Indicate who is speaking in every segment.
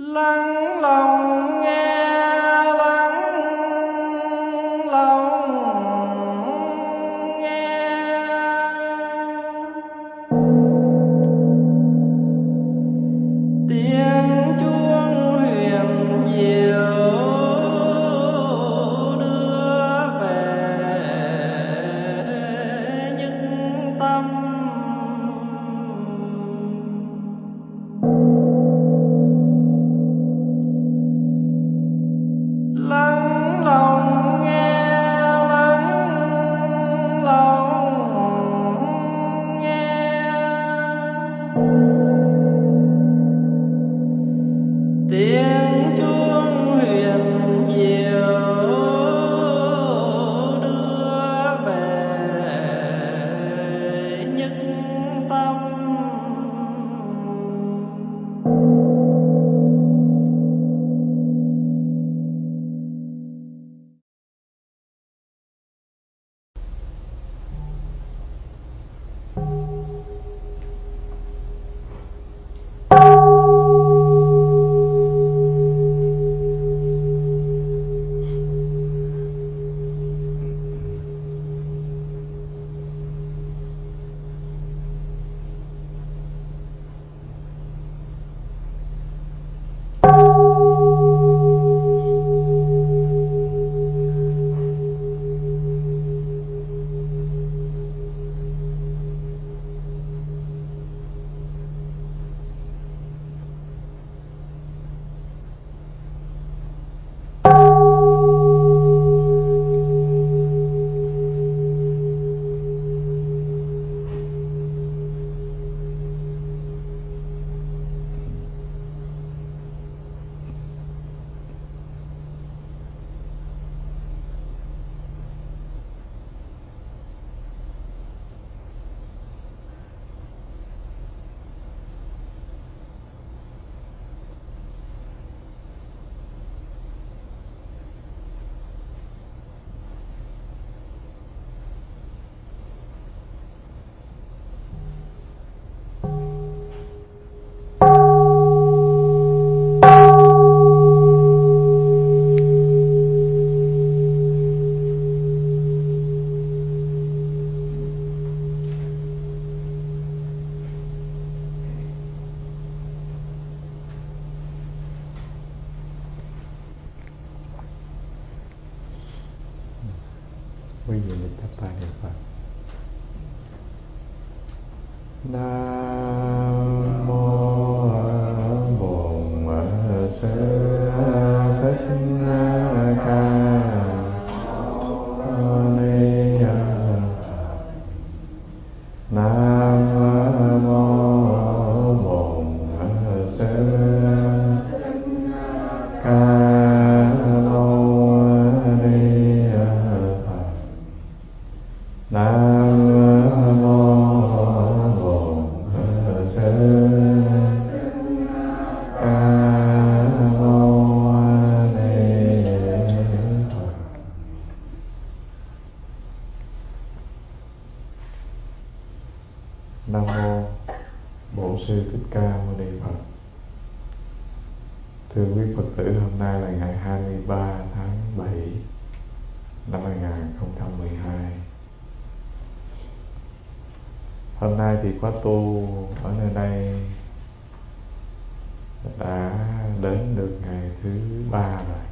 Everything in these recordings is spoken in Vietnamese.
Speaker 1: lắng lòng nghe, lắng lòng nghe. Tiếng chuông huyền diệu đưa về những tâm. Lắng lòng nghe, lắng lòng nghe. Tiếng chuông huyền diệu đưa về những tâm.
Speaker 2: Quý vị chắp tay niệm Phật. Nam mô Bổn Sư Thích Ca Mâu Ni Phật. Nam mô Bổn Sư Ca Nam mô Bổn Sư Ca Mâu Ni Phật. Nam mô Bổn Sư Thích Ca Mâu Ni Phật. Thưa quý Phật tử, hôm nay là ngày 23 tháng 7 năm 2012. Hôm nay thì khóa tu ở nơi đây đã đến được ngày thứ 3 rồi.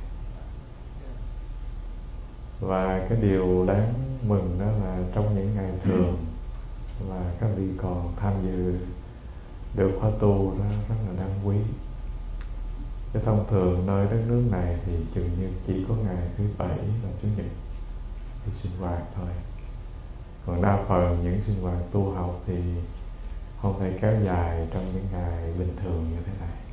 Speaker 2: Và cái điều đáng mừng đó là trong những ngày thường là các vị còn tham dự được khóa tu, đó rất là đáng quý. Cái thông thường nơi đất nước này thì chừng như chỉ có ngày thứ 7 và Chủ nhật thì sinh hoạt thôi. Còn đa phần những sinh hoạt tu học thì không thể kéo dài trong những ngày bình thường như thế này.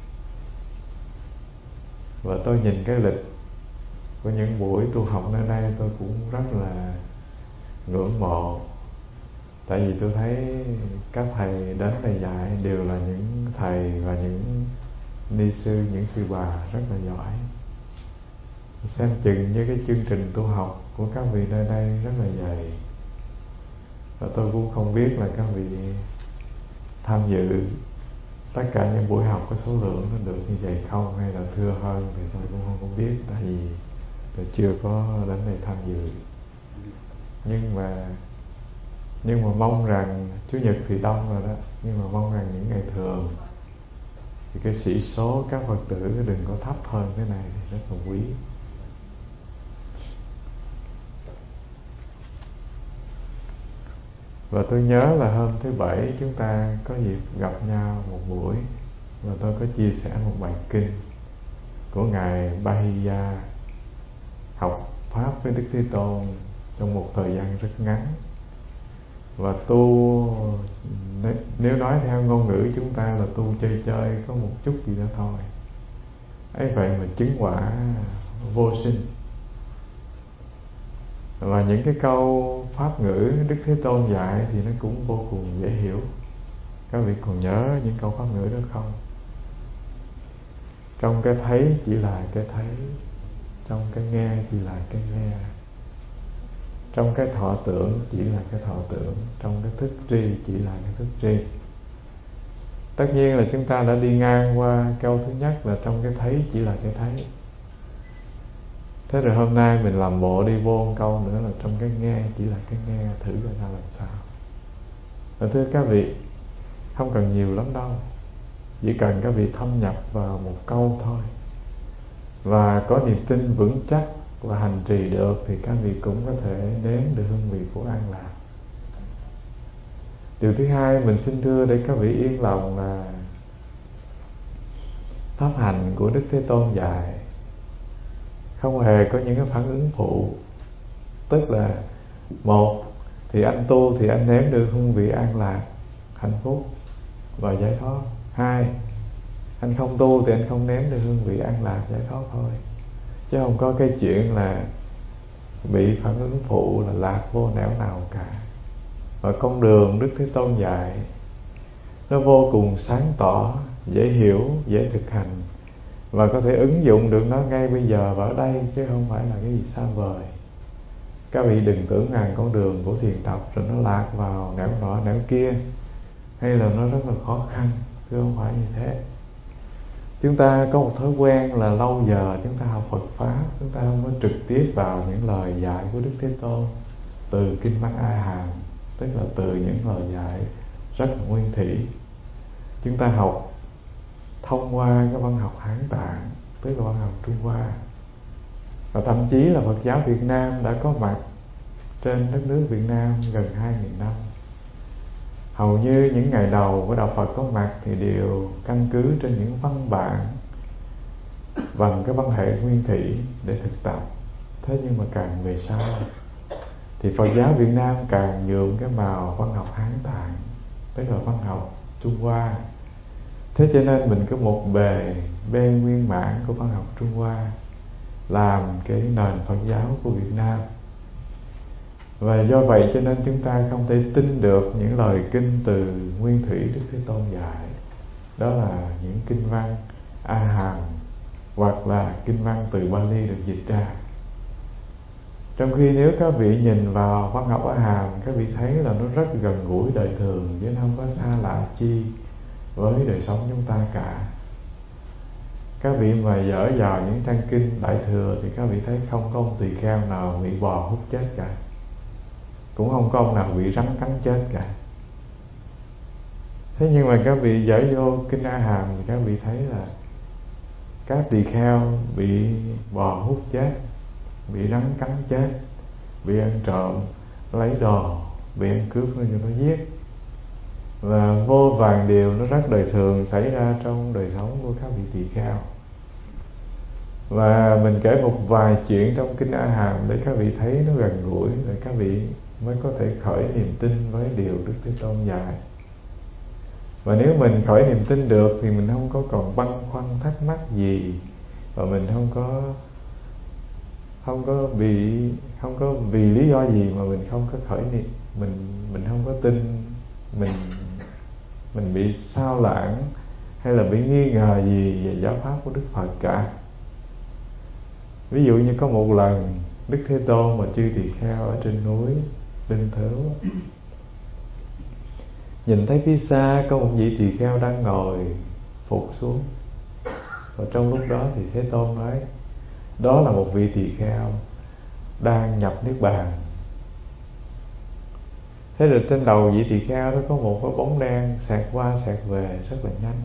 Speaker 2: Và tôi nhìn cái lịch của những buổi tu học nơi đây tôi cũng rất là ngưỡng mộ. Tại vì tôi thấy các thầy đến đây dạy đều là những thầy và những ni sư, những sư bà rất là giỏi. Xem chừng như cái chương trình tu học của các vị nơi đây rất là dày. Và tôi cũng không biết là các vị tham dự tất cả những buổi học có số lượng nó được như vậy không, hay là thưa hơn thì tôi cũng không biết, tại vì tôi chưa có đến đây tham dự. Nhưng mà mong rằng Chủ nhật thì đông rồi đó, nhưng mà mong rằng những ngày thường thì cái sĩ số các Phật tử đừng có thấp hơn thế này thì rất là quý. Và tôi nhớ là hôm thứ Bảy chúng ta có dịp gặp nhau một buổi, và tôi có chia sẻ một bài kinh của Ngài Bahiya học Pháp với Đức Thế Tôn trong một thời gian rất ngắn. Và tu, nếu nói theo ngôn ngữ chúng ta là tu chơi chơi, có một chút gì đó thôi. Ấy vậy mà chứng quả vô sinh. Và những cái câu pháp ngữ Đức Thế Tôn dạy thì nó cũng vô cùng dễ hiểu. Các vị còn nhớ những câu pháp ngữ đó không? Trong cái thấy chỉ là cái thấy, trong cái nghe chỉ là cái nghe, trong cái thọ tưởng chỉ là cái thọ tưởng, trong cái thức tri chỉ là cái thức tri. Tất nhiên là chúng ta đã đi ngang qua câu thứ nhất là trong cái thấy chỉ là cái thấy. Thế rồi hôm nay mình làm bộ đi vô một câu nữa là trong cái nghe chỉ là cái nghe, thử coi ra làm sao. Và thưa các vị, không cần nhiều lắm đâu, chỉ cần các vị thâm nhập vào một câu thôi, và có niềm tin vững chắc và hành trì được, thì các vị cũng có thể nếm được hương vị của an lạc. Điều thứ hai mình xin thưa để các vị yên lòng là pháp hành của Đức Thế Tôn dạy không hề có những cái phản ứng phụ. Tức là một thì anh tu thì anh nếm được hương vị an lạc, hạnh phúc và giải thoát. Hai, anh không tu thì anh không nếm được hương vị an lạc, giải thoát thôi. Chứ không có cái chuyện là bị phản ứng phụ là lạc vô nẻo nào cả. Và con đường Đức Thế Tôn dạy nó vô cùng sáng tỏ, dễ hiểu, dễ thực hành, và có thể ứng dụng được nó ngay bây giờ và ở đây, chứ không phải là cái gì xa vời. Các vị đừng tưởng rằng con đường của thiền tập rồi nó lạc vào nẻo nọ nẻo kia, hay là nó rất là khó khăn. Chứ không phải như thế. Chúng ta có một thói quen là lâu giờ chúng ta học Phật Pháp, chúng ta không có trực tiếp vào những lời dạy của Đức Thế Tôn từ Kinh Văn A Hàm, tức là từ những lời dạy rất là nguyên thủy. Chúng ta học thông qua cái văn học Hán Tạng, tức là văn học Trung Hoa. Và thậm chí là Phật giáo Việt Nam đã có mặt trên đất nước Việt Nam gần 2.000 năm. Hầu như những ngày đầu của đạo Phật có mặt thì đều căn cứ trên những văn bản bằng cái văn hệ nguyên thủy để thực tập. Thế nhưng mà càng về sau thì Phật giáo Việt Nam càng nhuộm cái màu văn học Hán Tạng, tức là văn học Trung Hoa. Thế cho nên mình có một bề nguyên mãn của văn học Trung Hoa làm cái nền Phật giáo của Việt Nam. Và do vậy cho nên chúng ta không thể tin được những lời kinh từ nguyên thủy Đức Thế Tôn dạy. Đó là những kinh văn A Hàm hoặc là kinh văn từ Bali được dịch ra. Trong khi nếu các vị nhìn vào văn học A Hàm, các vị thấy là nó rất gần gũi đời thường, chứ nó không có xa lạ chi với đời sống chúng ta cả. Các vị mà dở vào những trang kinh Đại Thừa thì các vị thấy không có ông tỳ kheo nào bị bò hút chết cả, cũng không có ông nào bị rắn cắn chết cả. Thế nhưng mà các vị dở vô kinh A Hàm thì các vị thấy là các tỳ kheo bị bò hút chết, bị rắn cắn chết, bị ăn trộm lấy đồ, bị ăn cướp nó giết, và vô vàn điều nó rất đời thường xảy ra trong đời sống của các vị tỳ kheo. Và mình kể một vài chuyện trong kinh A Hàm để các vị thấy nó gần gũi, để các vị mới có thể khởi niềm tin với điều Đức Thế Tôn dạy. Và nếu mình khởi niềm tin được thì mình không có còn băn khoăn thắc mắc gì, và mình không có vì lý do gì mà mình không có khởi niệm, mình không có tin, mình bị sao lãng hay là bị nghi ngờ gì về giáo pháp của Đức Phật cả. Ví dụ như có một lần Đức Thế Tôn và chư tỳ kheo ở trên núi Linh Thứu nhìn thấy phía xa có một vị tỳ kheo đang ngồi phục xuống. Và trong lúc đó thì Thế Tôn nói đó là một vị tỳ kheo đang nhập niết bàn. Thế rồi trên đầu vị tỳ kheo đó có một cái bóng đen xẹt qua xẹt về rất là nhanh.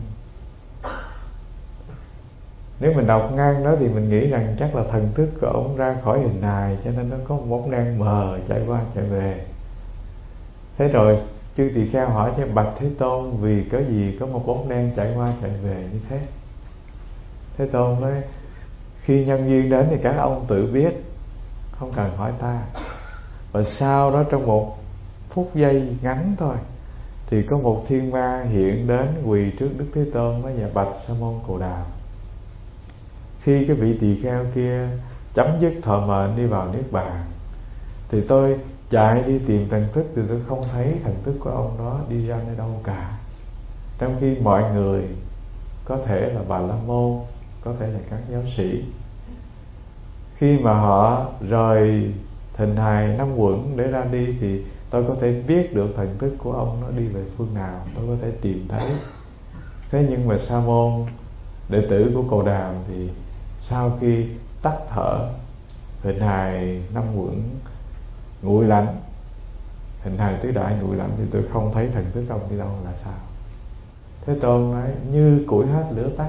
Speaker 2: Nếu mình đọc ngang đó thì mình nghĩ rằng chắc là thần thức của ông ra khỏi hình hài, cho nên nó có một bóng đen mờ chạy qua chạy về. Thế rồi chư tỳ kheo hỏi cho bạch Thế Tôn, vì có gì có một bóng đen chạy qua chạy về như thế? Thế Tôn nói khi nhân duyên đến thì các ông tự biết, không cần hỏi ta. Và sau đó trong một phút giây ngắn thôi thì có một thiên ma hiện đến quỳ trước Đức Thế Tôn và bạch Sa môn Cồ Đàm. Khi cái vị tỳ kheo kia chấm dứt thọ mệnh đi vào niết bàn thì tôi chạy đi tìm thần thức, thì tôi không thấy thần thức của ông đó đi ra nơi đâu cả. Trong khi mọi người có thể là Bà La Môn, có thể là các giáo sĩ, khi mà họ rời hình hài năm uẩn để ra đi thì tôi có thể biết được thần thức của ông nó đi về phương nào, tôi có thể tìm thấy. Thế nhưng mà Sa môn đệ tử của Cồ Đàm thì sau khi tắt thở, hình hài năm uẩn nguội lạnh, hình hài tứ đại nguội lạnh, thì tôi không thấy thần thức ông đi đâu là sao? Thế Tôn nói như củi hết lửa tắt.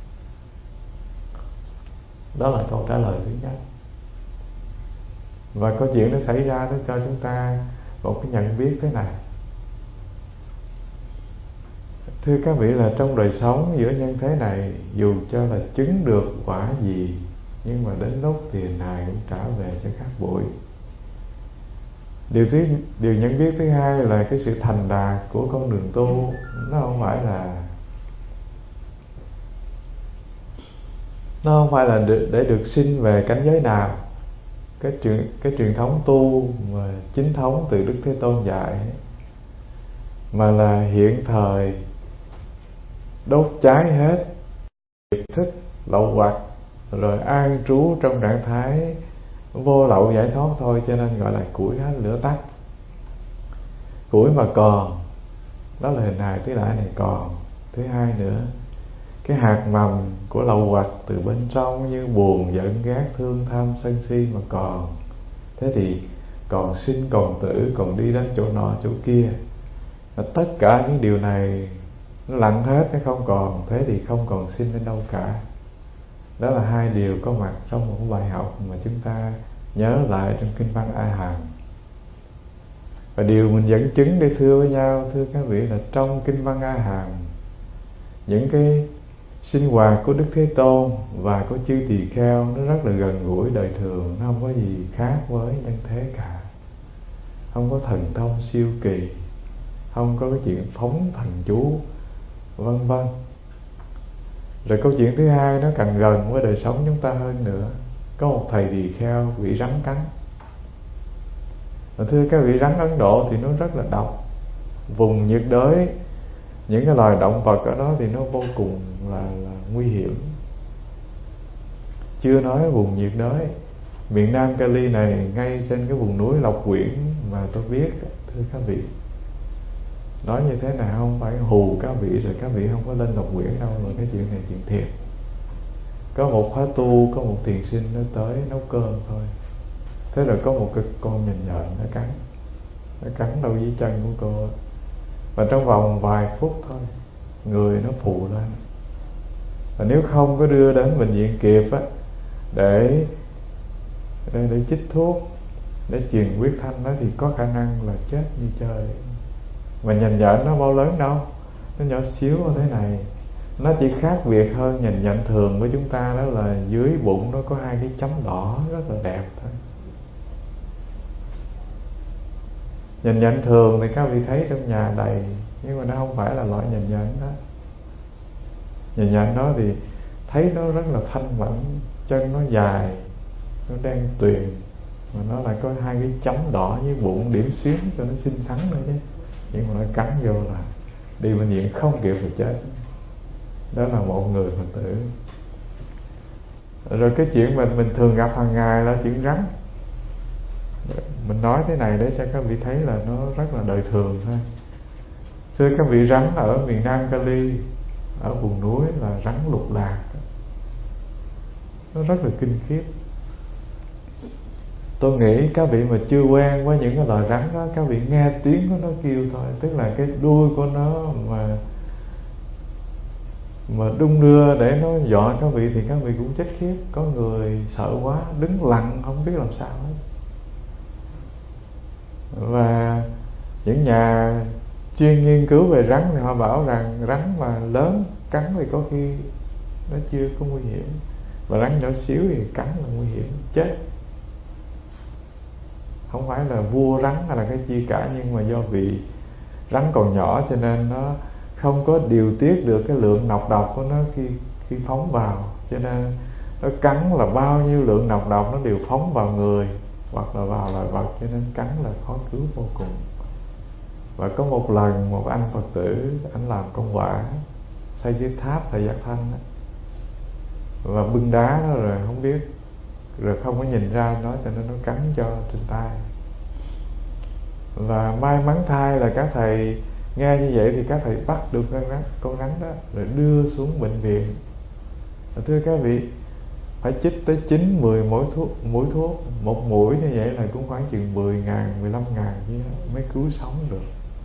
Speaker 2: Đó là câu trả lời thứ nhất. Và câu chuyện nó xảy ra nó cho chúng ta một cái nhận biết thế này. Thưa các vị, là trong đời sống giữa nhân thế này, dù cho là chứng được quả gì, nhưng mà đến lúc thì hình hài cũng trả về cho các bụi. Điều nhận biết thứ hai là cái sự thành đạt của con đường tu nó không phải là để được sinh về cảnh giới nào. Cái truyền thống tu mà chính thống từ Đức Thế Tôn dạy, mà là hiện thời đốt cháy hết nghiệp thức lậu hoặc, rồi an trú trong trạng thái vô lậu giải thoát thôi, cho nên gọi là củi hết lửa tắt. Củi mà còn, đó là hình hài tứ đại này còn. Thứ hai nữa, cái hạt mầm của lậu hoặc từ bên trong như buồn, giận, ghét, thương, tham, sân si mà còn, thế thì còn sinh, còn tử, còn đi đến chỗ nọ chỗ kia. Và tất cả những điều này nó lặng hết, nó không còn, thế thì không còn sinh đến đâu cả. Đó là hai điều có mặt trong một bài học mà chúng ta nhớ lại trong kinh văn A Hàm. Và điều mình dẫn chứng để thưa với nhau, thưa các vị, là trong kinh văn A Hàm, những cái sinh hoạt của Đức Thế Tôn và của chư tỳ kheo nó rất là gần gũi đời thường, nó không có gì khác với nhân thế cả. Không có thần thông siêu kỳ, không có cái chuyện phóng thần chú vân vân. Rồi câu chuyện thứ hai nó càng gần với đời sống chúng ta hơn nữa. Có một thầy tỳ kheo bị rắn cắn. Và thưa các vị, rắn Ấn Độ thì nó rất là độc. Vùng nhiệt đới, những cái loài động vật ở đó thì nó vô cùng là nguy hiểm. Chưa nói vùng nhiệt đới, miền Nam Cali này, ngay trên cái vùng núi Lộc Quyển mà tôi biết, thưa các vị, nói như thế nào không phải hù các vị rồi các vị không có lên Lộc Quyển đâu, mà cái chuyện này chuyện thiệt. Có một khóa tu, có một thiền sinh nó tới nấu cơm thôi, thế rồi có một cái con nhện nhện nó cắn đầu dưới chân của cô, và trong vòng vài phút thôi người nó phù lên. Và nếu không có đưa đến bệnh viện kịp á, để chích thuốc, để truyền huyết thanh đó, thì có khả năng là chết như chơi. Mà nhện nhện nó bao lớn đâu, nó nhỏ xíu như thế này. Nó chỉ khác biệt hơn nhện nhện thường với chúng ta, đó là dưới bụng nó có hai cái chấm đỏ rất là đẹp thôi. Nhện nhện thường thì các vị thấy trong nhà đầy, nhưng mà nó không phải là loại nhện nhện đó. Nhện nhện đó thì thấy nó rất là thanh mảnh, chân nó dài, nó đen tuyền, mà nó lại có hai cái chấm đỏ như bụng điểm xuyến cho nó xinh xắn nữa chứ. Nhưng mà nó cắn vô là đi bệnh viện không kịp rồi chết. Đó là một người Phật tử. Rồi cái chuyện mình thường gặp hàng ngày là chuyện rắn. Mình nói thế này để cho các vị thấy là nó rất là đời thường thôi. Thưa các vị, rắn ở miền Nam Cali, ở vùng núi là rắn lục lạc, nó rất là kinh khiếp. Tôi nghĩ các vị mà chưa quen với những cái loài rắn đó, các vị nghe tiếng của nó kêu thôi, tức là cái đuôi của nó mà đung đưa để nó dọa các vị thì các vị cũng chết khiếp. Có người sợ quá đứng lặng không biết làm sao hết. Và những nhà chuyên nghiên cứu về rắn thì họ bảo rằng rắn mà lớn cắn thì có khi nó chưa có nguy hiểm, và rắn nhỏ xíu thì cắn là nguy hiểm chết. Không phải là vua rắn hay là cái chi cả, nhưng mà do vì rắn còn nhỏ cho nên nó không có điều tiết được cái lượng nọc độc của nó khi phóng vào, cho nên nó cắn là bao nhiêu lượng nọc độc nó đều phóng vào người hoặc là vào loài vật, cho nên cắn là khó cứu vô cùng. Và có một lần một anh Phật tử, anh làm công quả xây cái tháp Thầy Giác Thanh đó, và bưng đá đó rồi không biết, rồi không có nhìn ra nó, cho nên nó cắn cho trên tay. Và may mắn thay là các thầy nghe như vậy thì các thầy bắt được con rắn đó rồi đưa xuống bệnh viện. Thưa các vị, phải chích tới 9-10 mũi thuốc, một mũi như vậy là cũng khoảng chừng 10.000, 15.000 chứ mới cứu sống được.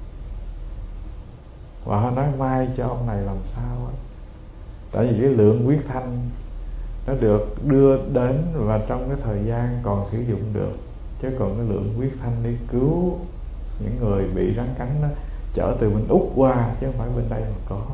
Speaker 2: Và họ nói may cho ông này làm sao á, tại vì cái lượng huyết thanh nó được đưa đến và trong cái thời gian còn sử dụng được, chứ còn cái lượng huyết thanh đi cứu những người bị rắn cắn đó chở từ bên Úc qua chứ không phải bên đây mà có.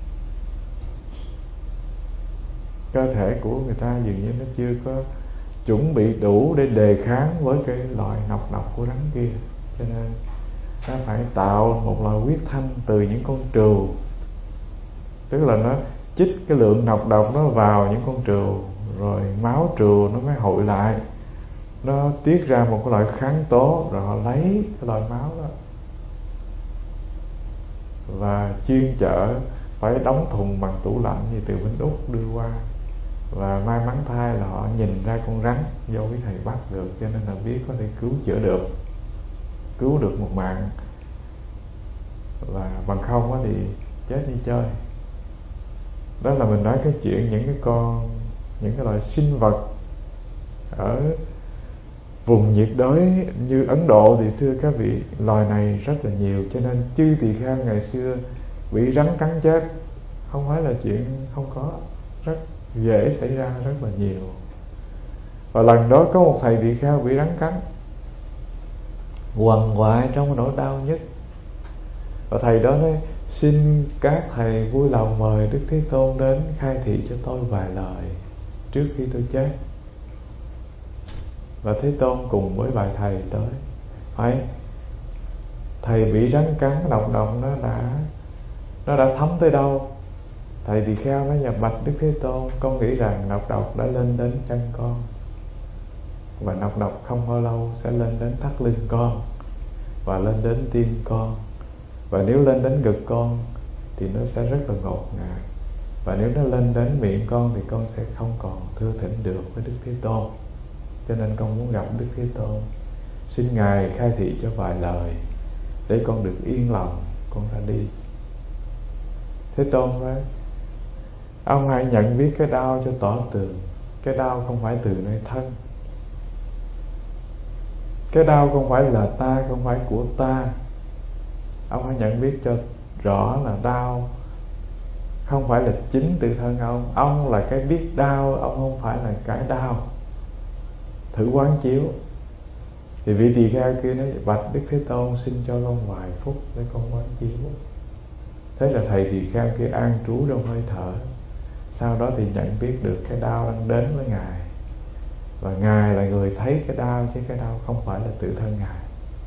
Speaker 2: Cơ thể của người ta dường như nó chưa có chuẩn bị đủ để đề kháng với cái loại nọc độc của rắn kia, cho nên nó phải tạo một loại huyết thanh từ những con trừu, tức là nó chích cái lượng nọc độc nó vào những con trừu, rồi máu trừu nó mới hội lại, nó tiết ra một cái loại kháng tố, rồi họ lấy cái loại máu đó và chuyên chở, phải đóng thùng bằng tủ lạnh gì từ bên Úc đưa qua. Và may mắn thay là họ nhìn ra con rắn do quý thầy bắt được, cho nên là biết có thể cứu chữa được, cứu được một mạng. Và bằng không thì chết như chơi. Đó là mình nói cái chuyện những cái loại sinh vật ở vùng nhiệt đới như Ấn Độ thì thưa các vị, loài này rất là nhiều, cho nên chư tỳ kheo ngày xưa bị rắn cắn chết không phải là chuyện không có, rất dễ xảy ra, rất là nhiều. Và lần đó có một thầy tỳ kheo bị rắn cắn, quằn quại trong nỗi đau nhất, và thầy đó nói: xin các thầy vui lòng mời Đức Thế Tôn đến khai thị cho tôi vài lời trước khi tôi chết. Và Thế Tôn cùng với bài thầy tới. Hỏi thầy bị rắn cắn, độc nó đã thấm tới đâu? Thầy tỳ kheo nói: dạ bạch Đức Thế Tôn, con nghĩ rằng nọc độc đã lên đến chân con, và nọc độc không bao lâu sẽ lên đến thắt lưng con và lên đến tim con, và nếu lên đến ngực con thì nó sẽ rất là ngột ngạt, và nếu nó lên đến miệng con thì con sẽ không còn thưa thỉnh được với Đức Thế Tôn, cho nên con muốn gặp Đức Thế Tôn, xin Ngài khai thị cho vài lời để con được yên lòng, con ra đi. Thế Tôn nói: ông hãy nhận biết cái đau cho tỏ tường. Cái đau không phải từ nơi thân, cái đau không phải là ta, không phải của ta. Ông hãy nhận biết cho rõ là đau không phải là chính từ thân ông. Ông là cái biết đau, ông không phải là cái đau. Thử quán chiếu. Thì vị tỳ kheo kia nói: bạch Đức Thế Tôn, xin cho con vài phút để con quán chiếu. Thế là thầy tỳ kheo kia an trú trong hơi thở. Sau đó thì nhận biết được cái đau đang đến với Ngài, và Ngài là người thấy cái đau, chứ cái đau không phải là tự thân Ngài.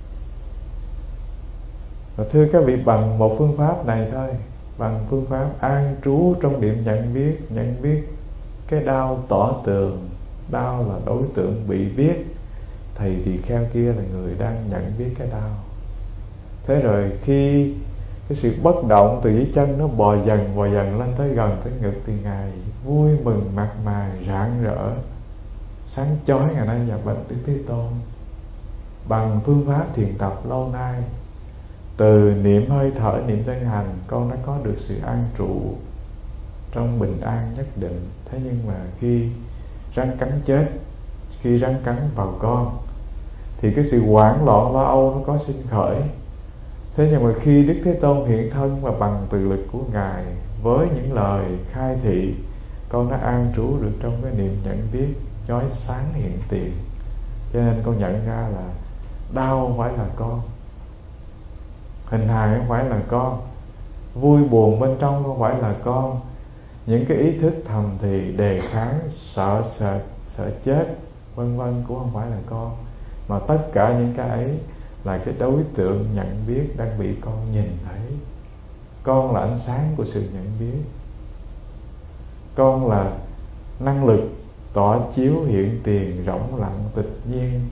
Speaker 2: Và thưa các vị, bằng một phương pháp này thôi, bằng phương pháp an trú trong điểm nhận biết cái đau tỏ tường, đau là đối tượng bị biết, thầy tỳ kheo kia là người đang nhận biết cái đau. Thế rồi khi cái sự bất động từ dưới chân nó bò dần lên tới gần tới ngực thì Ngài vui mừng mặt mày rạng rỡ, sáng chói. Ngài nói: dạ bạch Đức Thế Tôn, bằng phương pháp thiền tập lâu nay Từ niệm hơi thở, niệm thân hành, con đã có được sự an trụ trong bình an nhất định. Thế nhưng mà khi rắn cắn chết, khi rắn cắn vào con, thì cái sự hoảng loạn lo âu nó có sinh khởi. Thế nhưng mà khi Đức Thế Tôn hiện thân và bằng từ lực của Ngài, với những lời khai thị, con đã an trú được trong cái niệm nhận biết chói sáng hiện tiền. Cho nên con nhận ra là đau không phải là con, hình hài không phải là con, vui buồn bên trong không phải là con, những cái ý thức thầm thì đề kháng, sợ sệt, sợ chết vân vân cũng không phải là con, mà tất cả những cái ấy là cái đối tượng nhận biết đang bị con nhìn thấy. Con là ánh sáng của sự nhận biết, con là năng lực tỏa chiếu hiện tiền rỗng lặng tịch nhiên.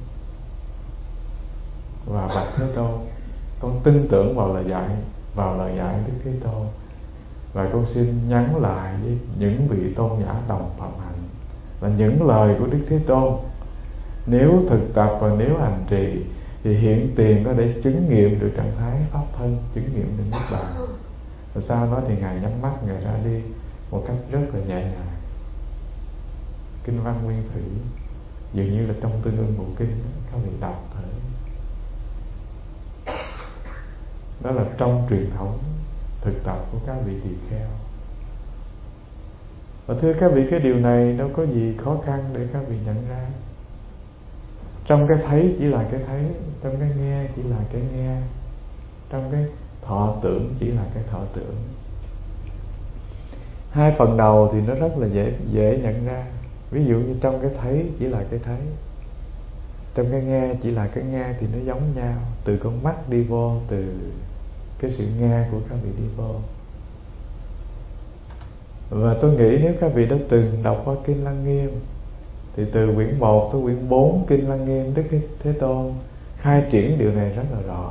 Speaker 2: Và bạch Thế Tôn, con tin tưởng vào lời dạy Đức Thế Tôn, và con xin nhắn lại với những vị tôn giả đồng phạm hạnh là những lời của Đức Thế Tôn nếu thực tập và nếu hành trì thì hiện tiền có thể chứng nghiệm được trạng thái pháp thân, chứng nghiệm được Niết Bàn. Và sau đó thì Ngài nhắm mắt, Ngài ra đi một cách rất là nhẹ nhàng. Kinh văn Nguyên Thủy dường như là trong Tương Ưng Bộ Kinh các vị đọc thử. Đó là trong truyền thống thực tập của các vị tỳ kheo. Và thưa các vị, cái điều này đâu có gì khó khăn để các vị nhận ra. Trong cái thấy chỉ là cái thấy, trong cái nghe chỉ là cái nghe, trong cái thọ tưởng chỉ là cái thọ tưởng. Hai phần đầu thì nó rất là dễ nhận ra. Ví dụ như trong cái thấy chỉ là cái thấy, trong cái nghe chỉ là cái nghe, thì nó giống nhau. Từ con mắt đi vô, từ cái sự nghe của các vị đi vô. Và tôi nghĩ nếu các vị đã từng đọc qua Kinh Lăng Nghiêm thì từ quyển 1 tới quyển 4 Kinh Lăng Nghiêm, Đức Thế Tôn khai triển điều này rất là rõ.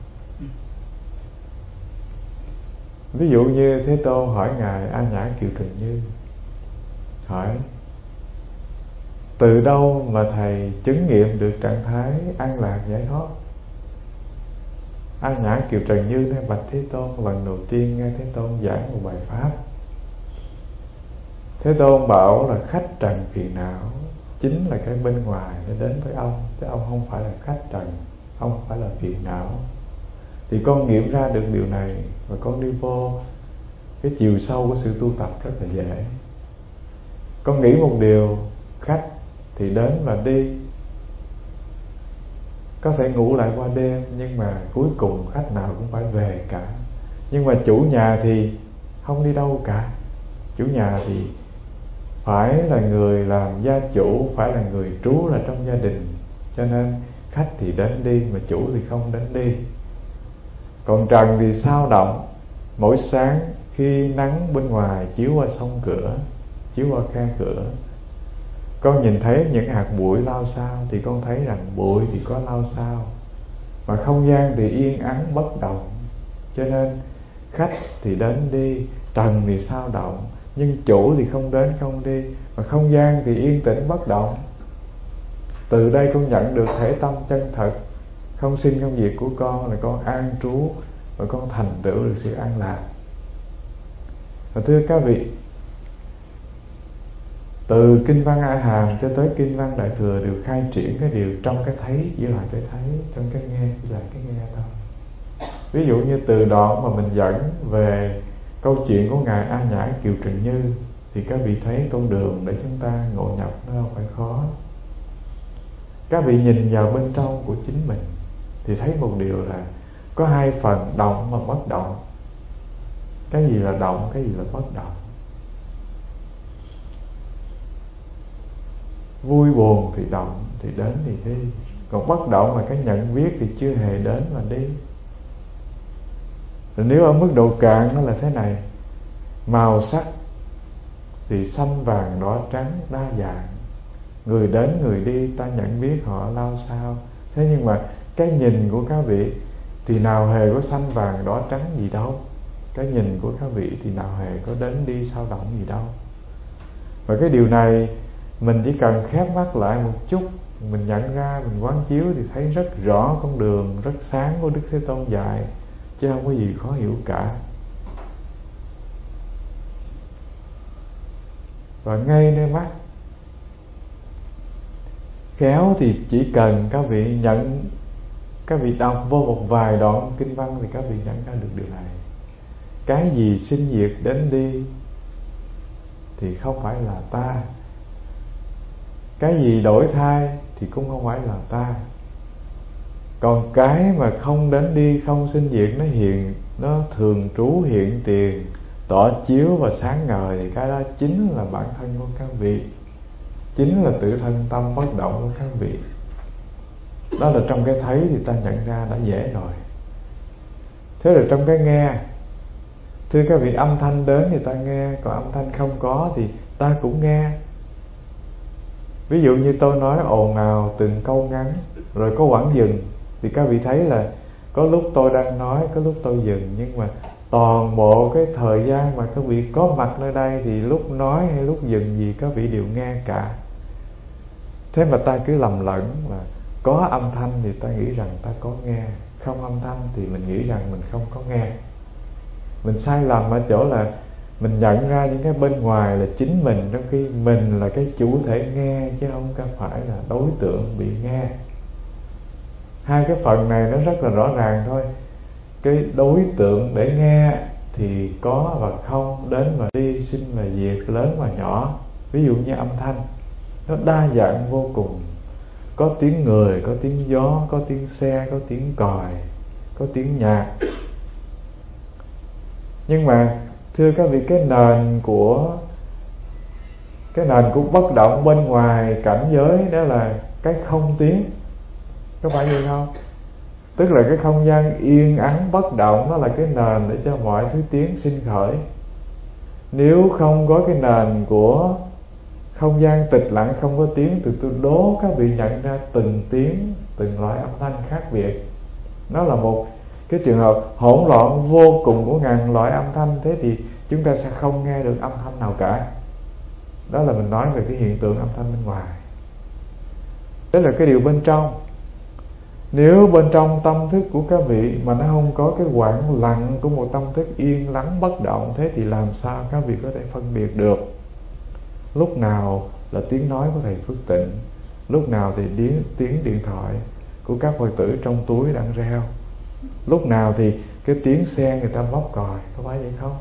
Speaker 2: Ví dụ như Thế Tôn hỏi Ngài A Nhã Kiều Trần Như, hỏi từ đâu mà thầy chứng nghiệm được trạng thái an lạc giải thoát? A Nhã Kiều Trần Như nói bạch Thế Tôn, lần đầu tiên nghe Thế Tôn giảng một bài pháp. Thế Tôn bảo là khách trần phiền não chính là cái bên ngoài nó đến với ông, chứ ông không phải là khách trần, ông không phải là phiền não. Thì con nghiệm ra được điều này và con đi vô cái chiều sâu của sự tu tập rất là dễ. Con nghĩ một điều, khách thì đến và đi, có thể ngủ lại qua đêm, nhưng mà cuối cùng khách nào cũng phải về cả. Nhưng mà chủ nhà thì không đi đâu cả. Chủ nhà thì phải là người làm gia chủ, phải là người trú là trong gia đình. Cho nên khách thì đến đi mà chủ thì không đến đi. Còn trần thì sao động. Mỗi sáng khi nắng bên ngoài chiếu qua song cửa, chiếu qua khe cửa, con nhìn thấy những hạt bụi lao sao, thì con thấy rằng bụi thì có lao sao, mà không gian thì yên ắng bất động. Cho nên khách thì đến đi, trần thì sao động, nhưng chủ thì không đến không đi, mà không gian thì yên tĩnh bất động. Từ đây con nhận được thể tâm chân thật, không sinh không diệt của con, là con an trú và con thành tựu được sự an lạc. Và thưa các vị, từ Kinh Văn A Hàm cho tới Kinh Văn Đại Thừa đều khai triển cái điều trong cái thấy chỉ là cái thấy, trong cái nghe chỉ là cái nghe thôi. Ví dụ như từ đoạn mà mình dẫn về câu chuyện của Ngài A Nhã Kiều Trần Như, thì các vị thấy con đường để chúng ta ngộ nhập nó không phải khó. Các vị nhìn vào bên trong của chính mình thì thấy một điều là có hai phần, động và bất động. Cái gì là động, cái gì là bất động. Vui buồn thì động, thì đến thì đi. Còn bất động là cái nhận biết thì chưa hề đến mà đi. Rồi nếu ở mức độ cạn nó là thế này: màu sắc thì xanh vàng đỏ trắng đa dạng, người đến người đi ta nhận biết họ lao sao. Thế nhưng mà cái nhìn của các vị thì nào hề có xanh vàng đỏ trắng gì đâu. Cái nhìn của các vị thì nào hề có đến đi sao động gì đâu. Và cái điều này mình chỉ cần khép mắt lại một chút, mình nhận ra, mình quán chiếu thì thấy rất rõ con đường rất sáng của Đức Thế Tôn dạy. chứ không có gì khó hiểu cả. Và ngay nơi mắt, khéo thì chỉ cần các vị đọc vô một vài đoạn kinh văn thì các vị nhận ra được điều này. Cái gì sinh diệt đến đi thì không phải là ta, cái gì đổi thay thì cũng không phải là ta. Còn cái mà không đến đi, không sinh diệt, nó thường trú hiện tiền, tỏ chiếu và sáng ngời, thì cái đó chính là bản thân của các vị, chính là tự thân tâm bất động của các vị. Đó là trong cái thấy thì ta nhận ra đã dễ rồi. Thế là trong cái nghe, thưa các vị, âm thanh đến thì ta nghe, còn âm thanh không có thì ta cũng nghe. Ví dụ như tôi nói ồn ào từng câu ngắn, rồi có quãng dừng, thì các vị thấy là có lúc tôi đang nói, có lúc tôi dừng, nhưng mà toàn bộ cái thời gian mà các vị có mặt nơi đây thì lúc nói hay lúc dừng gì các vị đều nghe cả. Thế mà ta cứ lầm lẫn là có âm thanh thì ta nghĩ rằng ta có nghe, không âm thanh thì mình nghĩ rằng mình không có nghe. Mình sai lầm ở chỗ là mình nhận ra những cái bên ngoài là chính mình, trong khi mình là cái chủ thể nghe chứ không phải là đối tượng bị nghe. Hai cái phần này nó rất là rõ ràng thôi. Cái đối tượng để nghe thì có và không, đến và đi, sinh và diệt, lớn và nhỏ. Ví dụ như âm thanh, nó đa dạng vô cùng. Có tiếng người, có tiếng gió, có tiếng xe, có tiếng còi, có tiếng nhạc. Nhưng mà thưa các vị, cái nền của bất động bên ngoài cảnh giới đó là cái không tiếng. Có phải vậy không? Tức là cái không gian yên ắng bất động, đó là cái nền để cho mọi thứ tiếng sinh khởi. Nếu không có cái nền của không gian tịch lặng không có tiếng thì tôi đố các vị nhận ra từng tiếng, từng loại âm thanh khác biệt. Nó là một cái trường hợp hỗn loạn vô cùng của ngàn loại âm thanh. Thế thì chúng ta sẽ không nghe được âm thanh nào cả. Đó là mình nói về cái hiện tượng âm thanh bên ngoài. Đó là cái điều bên trong. Nếu bên trong tâm thức của các vị mà nó không có cái quãng lặng của một tâm thức yên lắng bất động, thế thì làm sao các vị có thể phân biệt được lúc nào là tiếng nói của thầy Phước Tịnh, lúc nào thì tiếng điện thoại của các Phật tử trong túi đang reo, lúc nào thì cái tiếng xe người ta móc còi. Có phải vậy không?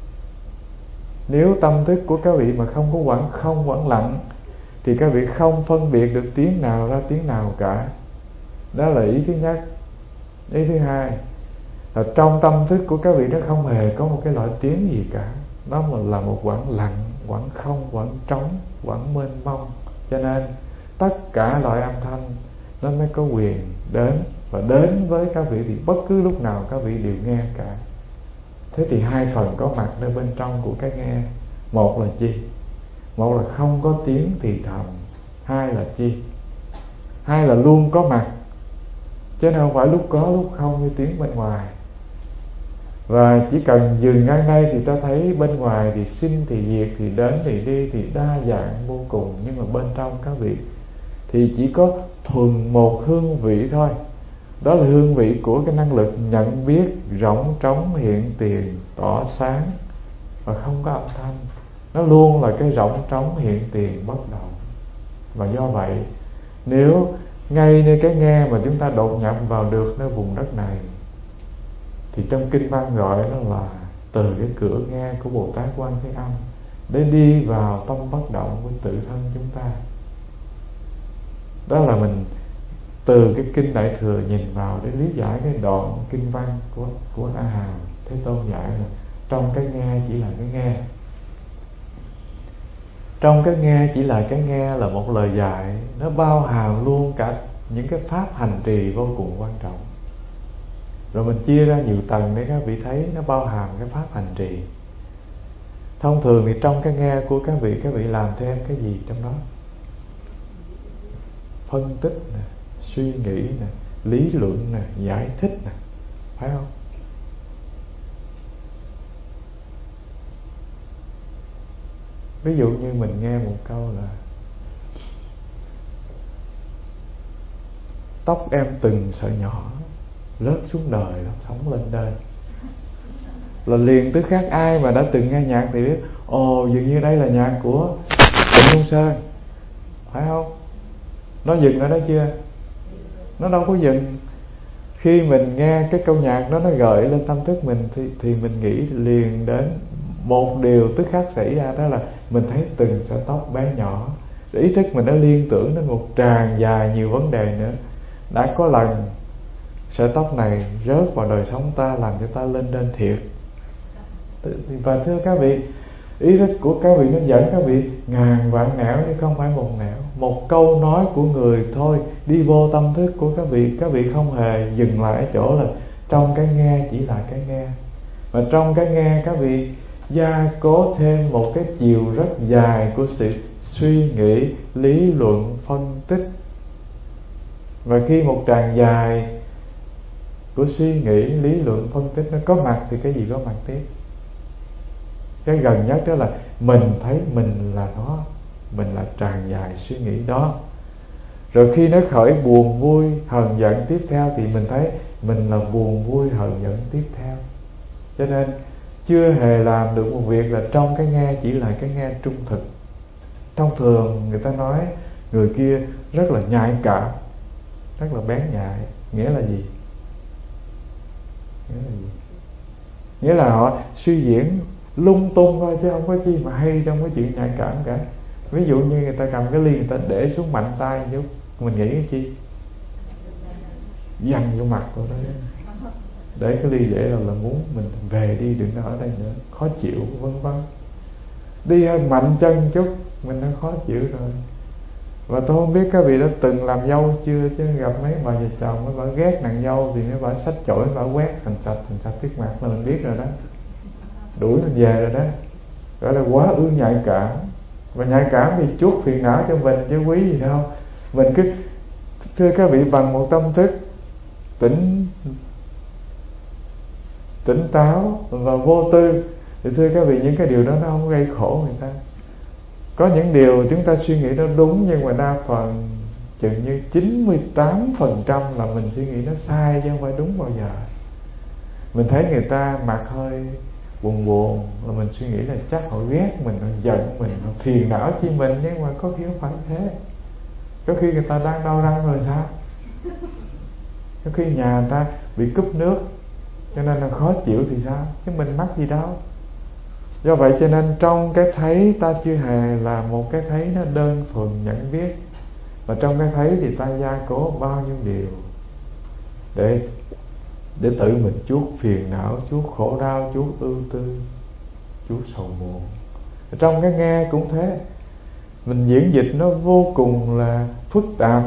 Speaker 2: Nếu tâm thức của các vị mà không có quãng lặng thì các vị không phân biệt được tiếng nào ra tiếng nào cả. Đó là ý thứ nhất. Ý thứ hai là trong tâm thức của các vị nó không hề có một cái loại tiếng gì cả. Nó là một quãng lặng, quãng không, quãng trống, quãng mênh mông. Cho nên tất cả loại âm thanh nó mới có quyền đến, và đến với các vị thì bất cứ lúc nào các vị đều nghe cả. Thế thì hai phần có mặt nơi bên trong của cái nghe. Một là chi? Một là không có tiếng thì thầm. Hai là chi? Hai là luôn có mặt, chứ không phải lúc có lúc không như tiếng bên ngoài. Và chỉ cần dừng ngang đây thì ta thấy bên ngoài thì sinh thì diệt, thì đến thì đi, thì đa dạng vô cùng. Nhưng mà bên trong các vị thì chỉ có thuần một hương vị thôi. Đó là hương vị của cái năng lực nhận biết rỗng trống hiện tiền, tỏ sáng, và không có âm thanh. Nó luôn là cái rỗng trống hiện tiền bất động. Và do vậy, nếu ngay nơi cái nghe mà chúng ta đột nhập vào được nơi vùng đất này, thì trong kinh văn gọi nó là từ cái cửa nghe của Bồ Tát Quan Thế Âm để đi vào tâm bất động của tự thân chúng ta. Đó là mình từ cái kinh Đại Thừa nhìn vào để lý giải cái đoạn kinh văn của A Hàm Thế Tôn dạy là trong cái nghe chỉ là cái nghe. Trong cái nghe chỉ là cái nghe là một lời dạy, nó bao hàm luôn cả những cái pháp hành trì vô cùng quan trọng. Rồi mình chia ra nhiều tầng để các vị thấy nó bao hàm cái pháp hành trì. Thông thường thì trong cái nghe của các vị làm thêm cái gì trong đó? Phân tích nè, suy nghĩ nè, lý luận nè, giải thích nè, phải không? Ví dụ như mình nghe một câu là tóc em từng sợi nhỏ, rớt xuống đời lắm, sống lên đời là liền tức khắc. Ai mà đã từng nghe nhạc thì biết dường như đây là nhạc của Trịnh Công Sơn, phải không? Nó dừng ở đó chưa? Nó đâu có dừng. Khi mình nghe cái câu nhạc đó nó gợi lên tâm thức mình thì mình nghĩ liền đến một điều tức khắc xảy ra, đó là mình thấy từng sợi tóc bé nhỏ. Ý thức mình đã liên tưởng đến một tràng dài nhiều vấn đề nữa. Đã có lần sợi tóc này rớt vào đời sống ta, làm cho ta lên đên thiệt. Và thưa các vị, ý thức của các vị nó dẫn các vị ngàn vạn nẻo chứ không phải một nẻo. Một câu nói của người thôi đi vô tâm thức của các vị không hề dừng lại ở chỗ là trong cái nghe chỉ là cái nghe. Và trong cái nghe các vị gia cố thêm một cái chiều rất dài của sự suy nghĩ, lý luận, phân tích. Và khi một tràng dài của suy nghĩ, lý luận, phân tích nó có mặt thì cái gì có mặt tiếp. Cái gần nhất đó là mình thấy mình là nó, mình là tràn dài suy nghĩ đó. Rồi khi nó khởi buồn vui hờn giận tiếp theo thì mình thấy mình là buồn vui hờn giận tiếp theo. Cho nên chưa hề làm được một việc là trong cái nghe chỉ là cái nghe trung thực. Thông thường người ta nói người kia rất là nhạy cảm, rất là bén nhạy. Nghĩa là gì? Nghĩa là họ suy diễn lung tung thôi chứ không có chi mà hay trong cái chuyện nhạy cảm cả. Ví dụ như người ta cầm cái ly, người ta để xuống mạnh tay chút, mình nghĩ cái chi? Dằn vô mặt của nó. Để cái ly để là muốn mình về đi, đừng ở đây nữa, khó chịu vân vân. Đi hơi mạnh chân chút mình đã khó chịu rồi. Và tôi không biết các vị đã từng làm dâu chưa, chứ gặp mấy bà vợ chồng mới bà ghét nàng dâu thì mới bà xách chổi bà quét thành sạch trước mặt là mình biết rồi đó, đuổi mình về rồi đó. Gọi là quá ư nhạy cảm. Và nhạy cảm thì chuốc phiền não cho mình chứ quý gì đâu. Mình cứ thưa các vị bằng một tâm thức tỉnh táo và vô tư thì thưa các vị những cái điều đó nó không gây khổ người ta. Có những điều chúng ta suy nghĩ nó đúng, nhưng mà đa phần chừng như 98% là mình suy nghĩ nó sai chứ không phải đúng bao giờ. Mình thấy người ta mặt hơi buồn là mình suy nghĩ là chắc họ ghét mình, họ giận mình, họ phiền não chi mình, nhưng mà có khi không phải thế. Có khi người ta đang đau răng rồi sao? Có khi nhà người ta bị cúp nước cho nên là khó chịu thì sao? Chứ mình mắc gì đâu. Do vậy cho nên trong cái thấy ta chưa hề là một cái thấy nó đơn thuần nhận biết. Và trong cái thấy thì ta gia cố bao nhiêu điều để tự mình chuốc phiền não, chuốc khổ đau, chuốc ưu tư, chuốc sầu muộn. Trong cái nghe cũng thế. Mình diễn dịch nó vô cùng là phức tạp.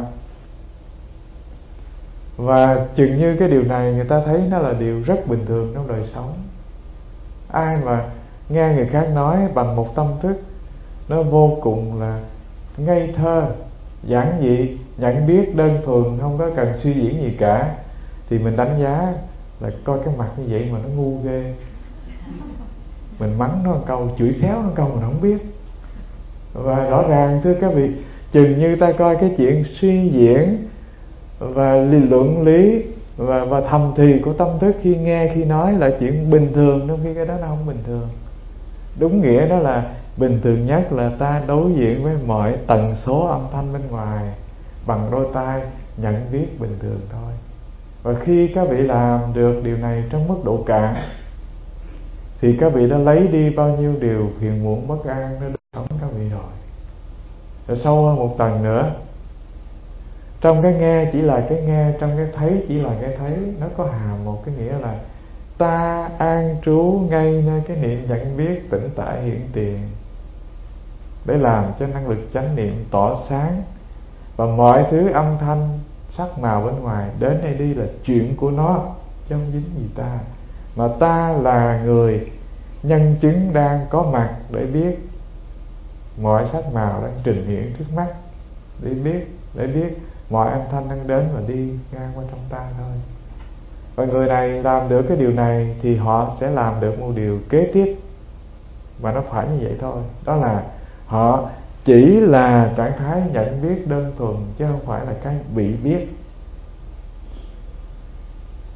Speaker 2: Và chừng như cái điều này người ta thấy nó là điều rất bình thường trong đời sống. Ai mà nghe người khác nói bằng một tâm thức nó vô cùng là ngây thơ, giản dị, nhận biết đơn thuần, không có cần suy diễn gì cả, thì mình đánh giá là coi cái mặt như vậy mà nó ngu ghê. Mình mắng nó một câu, chửi xéo nó một câu mình không biết. Và rõ ràng thưa các vị, chừng như ta coi cái chuyện suy diễn và luận lý và thầm thì của tâm thức khi nghe khi nói là chuyện bình thường, trong khi cái đó nó không bình thường. Đúng nghĩa đó là bình thường nhất là ta đối diện với mọi tần số âm thanh bên ngoài bằng đôi tai nhận biết bình thường thôi. Và khi các vị làm được điều này trong mức độ cạn thì các vị đã lấy đi bao nhiêu điều phiền muộn bất an nó sống các vị rồi. Rồi sâu hơn một tầng nữa, trong cái nghe chỉ là cái nghe, trong cái thấy chỉ là cái thấy, nó có hàm một cái nghĩa là ta an trú ngay nơi cái niệm nhận biết tĩnh tại hiện tiền, để làm cho năng lực chánh niệm tỏ sáng. Và mọi thứ âm thanh sắc màu bên ngoài đến đây đi là chuyện của nó, chứ không dính gì ta. Mà ta là người nhân chứng đang có mặt để biết mọi sắc màu đang trình hiện trước mắt, để biết mọi âm thanh đang đến và đi ngang qua trong ta thôi. Và người này làm được cái điều này thì họ sẽ làm được một điều kế tiếp, và nó phải như vậy thôi. Đó là họ chỉ là trạng thái nhận biết đơn thuần, chứ không phải là cái bị biết.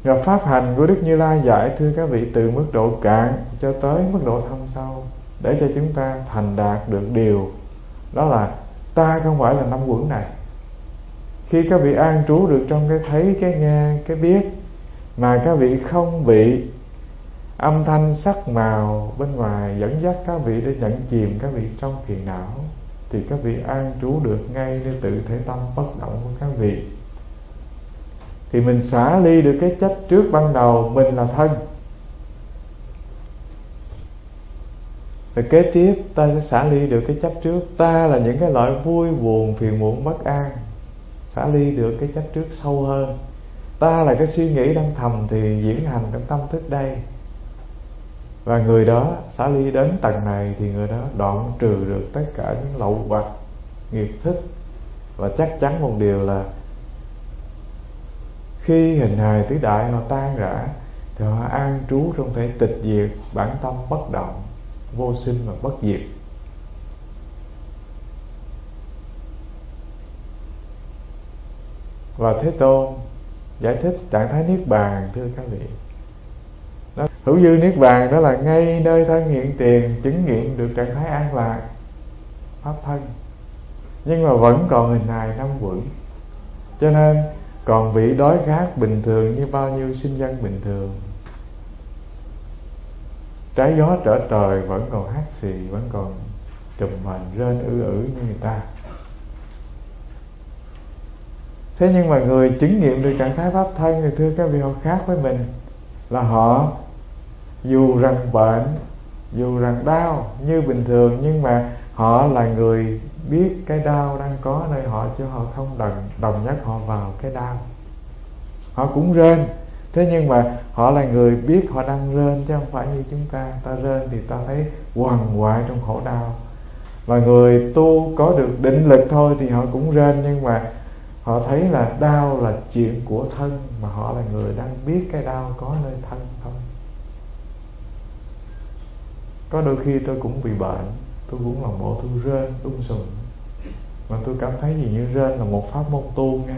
Speaker 2: Và pháp hành của Đức Như Lai dạy thưa các vị từ mức độ cạn cho tới mức độ thâm sâu, để cho chúng ta thành đạt được điều đó là ta không phải là năm uẩn này. Khi các vị an trú được trong cái thấy, cái nghe, cái biết, mà các vị không bị âm thanh sắc màu bên ngoài dẫn dắt các vị để nhận chìm các vị trong phiền não, thì các vị an trú được ngay nơi tự thể tâm bất động của các vị. Thì mình xả ly được cái chấp trước ban đầu mình là thân. Rồi kế tiếp ta sẽ xả ly được cái chấp trước ta là những cái loại vui buồn, phiền muộn, bất an. Xả ly được cái chấp trước sâu hơn, ta là cái suy nghĩ đang thầm thì diễn hành trong tâm thức đây. Và người đó xả ly đến tầng này thì người đó đoạn trừ được tất cả những lậu hoặc nghiệp thức. Và chắc chắn một điều là khi hình hài tứ đại họ tan rã thì họ an trú trong thể tịch diệt, bản tâm bất động, vô sinh và bất diệt. Và Thế Tôn giải thích trạng thái niết bàn thưa các vị. Đó, hữu dư niết bàn đó là ngay nơi thân hiện tiền chứng nghiệm được trạng thái an lạc pháp thân, nhưng mà vẫn còn hình hài năm uẩn, cho nên còn bị đói khát bình thường như bao nhiêu sinh dân bình thường. Trái gió trở trời vẫn còn hắt xì, vẫn còn trùm mền rên ư như người ta. Thế nhưng mà người chứng nghiệm được trạng thái pháp thân thì thưa các vị, họ khác với mình, là họ dù rằng bệnh, dù rằng đau như bình thường, nhưng mà họ là người biết cái đau đang có nơi họ, chứ họ không đồng nhất họ vào cái đau. Họ cũng rên, thế nhưng mà họ là người biết họ đang rên, chứ không phải như chúng ta. Ta rên thì ta thấy quằn quại trong khổ đau. Và người tu có được định lực thôi thì họ cũng rên, nhưng mà họ thấy là đau là chuyện của thân, mà họ là người đang biết cái đau có nơi thân thôi. Có đôi khi tôi cũng bị bệnh, tôi cũng làm bộ tôi rên sùm, mà tôi cảm thấy gì như rên là một pháp môn tu nha.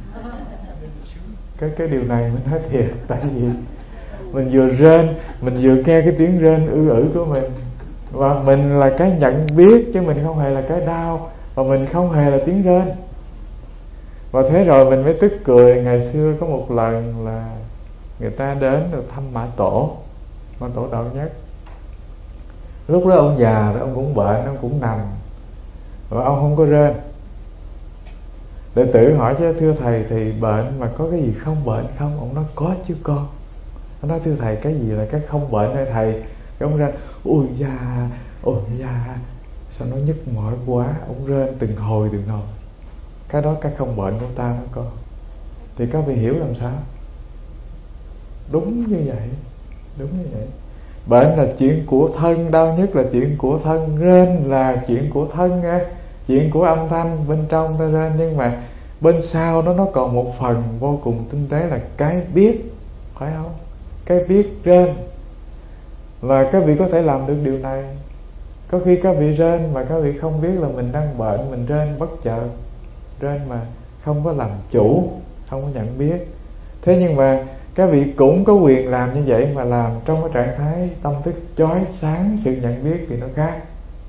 Speaker 2: Cái điều này mình nói thiệt, tại vì mình vừa rên, mình vừa nghe cái tiếng rên của mình, và mình là cái nhận biết chứ mình không hề là cái đau, và mình không hề là tiếng rên. Và thế rồi mình mới tức cười. Ngày xưa có một lần là người ta đến được thăm Mã Tổ Đạo Nhất. Lúc đó ông già đó, ông cũng bệnh, ông cũng nằm, và ông không có rên. Đệ tử hỏi chứ thưa thầy, thì bệnh mà có cái gì không bệnh không? Ông nói có chứ con. Ông nói thưa thầy, cái gì là cái không bệnh hả thầy? Cái ông rên ôi da, sao nó nhức mỏi quá. Ông rên từng hồi. Cái đó cái không bệnh của ta đó con. Thì các vị hiểu làm sao? Đúng như vậy. Bệnh là chuyện của thân, đau nhất là chuyện của thân, rên là chuyện của thân nghe, chuyện của âm thanh bên trong ta rên. Nhưng mà bên sau đó nó còn một phần vô cùng tinh tế là cái biết, phải không? Cái biết rên. Và các vị có thể làm được điều này. Có khi các vị rên mà các vị không biết là mình đang bệnh, mình rên bất chợt, rên mà không có làm chủ, không có nhận biết. Thế nhưng mà các vị cũng có quyền làm như vậy, mà làm trong cái trạng thái tâm thức chói sáng sự nhận biết thì nó khác.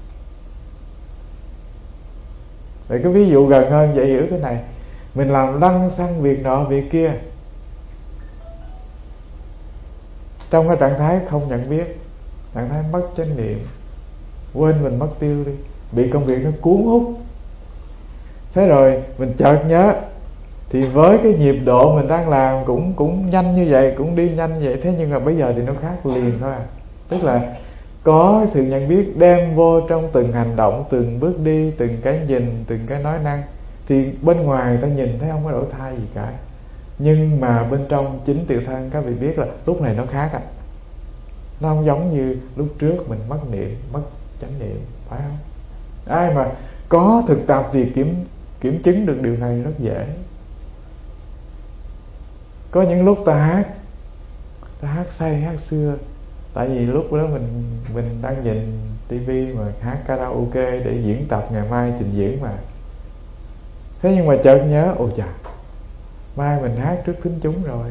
Speaker 2: Để cái ví dụ gần hơn dễ hiểu thế này. Mình làm lăng xăng việc nọ việc kia trong cái trạng thái không nhận biết, trạng thái mất chánh niệm, quên mình mất tiêu đi, bị công việc nó cuốn hút. Thế rồi mình chợt nhớ, thì với cái nhịp độ mình đang làm cũng nhanh như vậy, cũng đi nhanh như vậy. Thế nhưng mà bây giờ thì nó khác liền thôi à. Tức là có sự nhận biết đem vô trong từng hành động, từng bước đi, từng cái nhìn, từng cái nói năng. Thì bên ngoài ta nhìn thấy không có đổi thay gì cả, nhưng mà bên trong chính tự thân các vị biết là lúc này nó khác à. Nó không giống như lúc trước mình mất niệm, mất chánh niệm, phải không? Ai mà có thực tập thì kiểm chứng được điều này rất dễ. Có những lúc ta hát say, hát xưa, tại vì lúc đó mình đang nhìn tivi mà hát karaoke để diễn tập ngày mai trình diễn mà. Thế nhưng mà chợt nhớ, ôi chà, mai mình hát trước thính chúng rồi,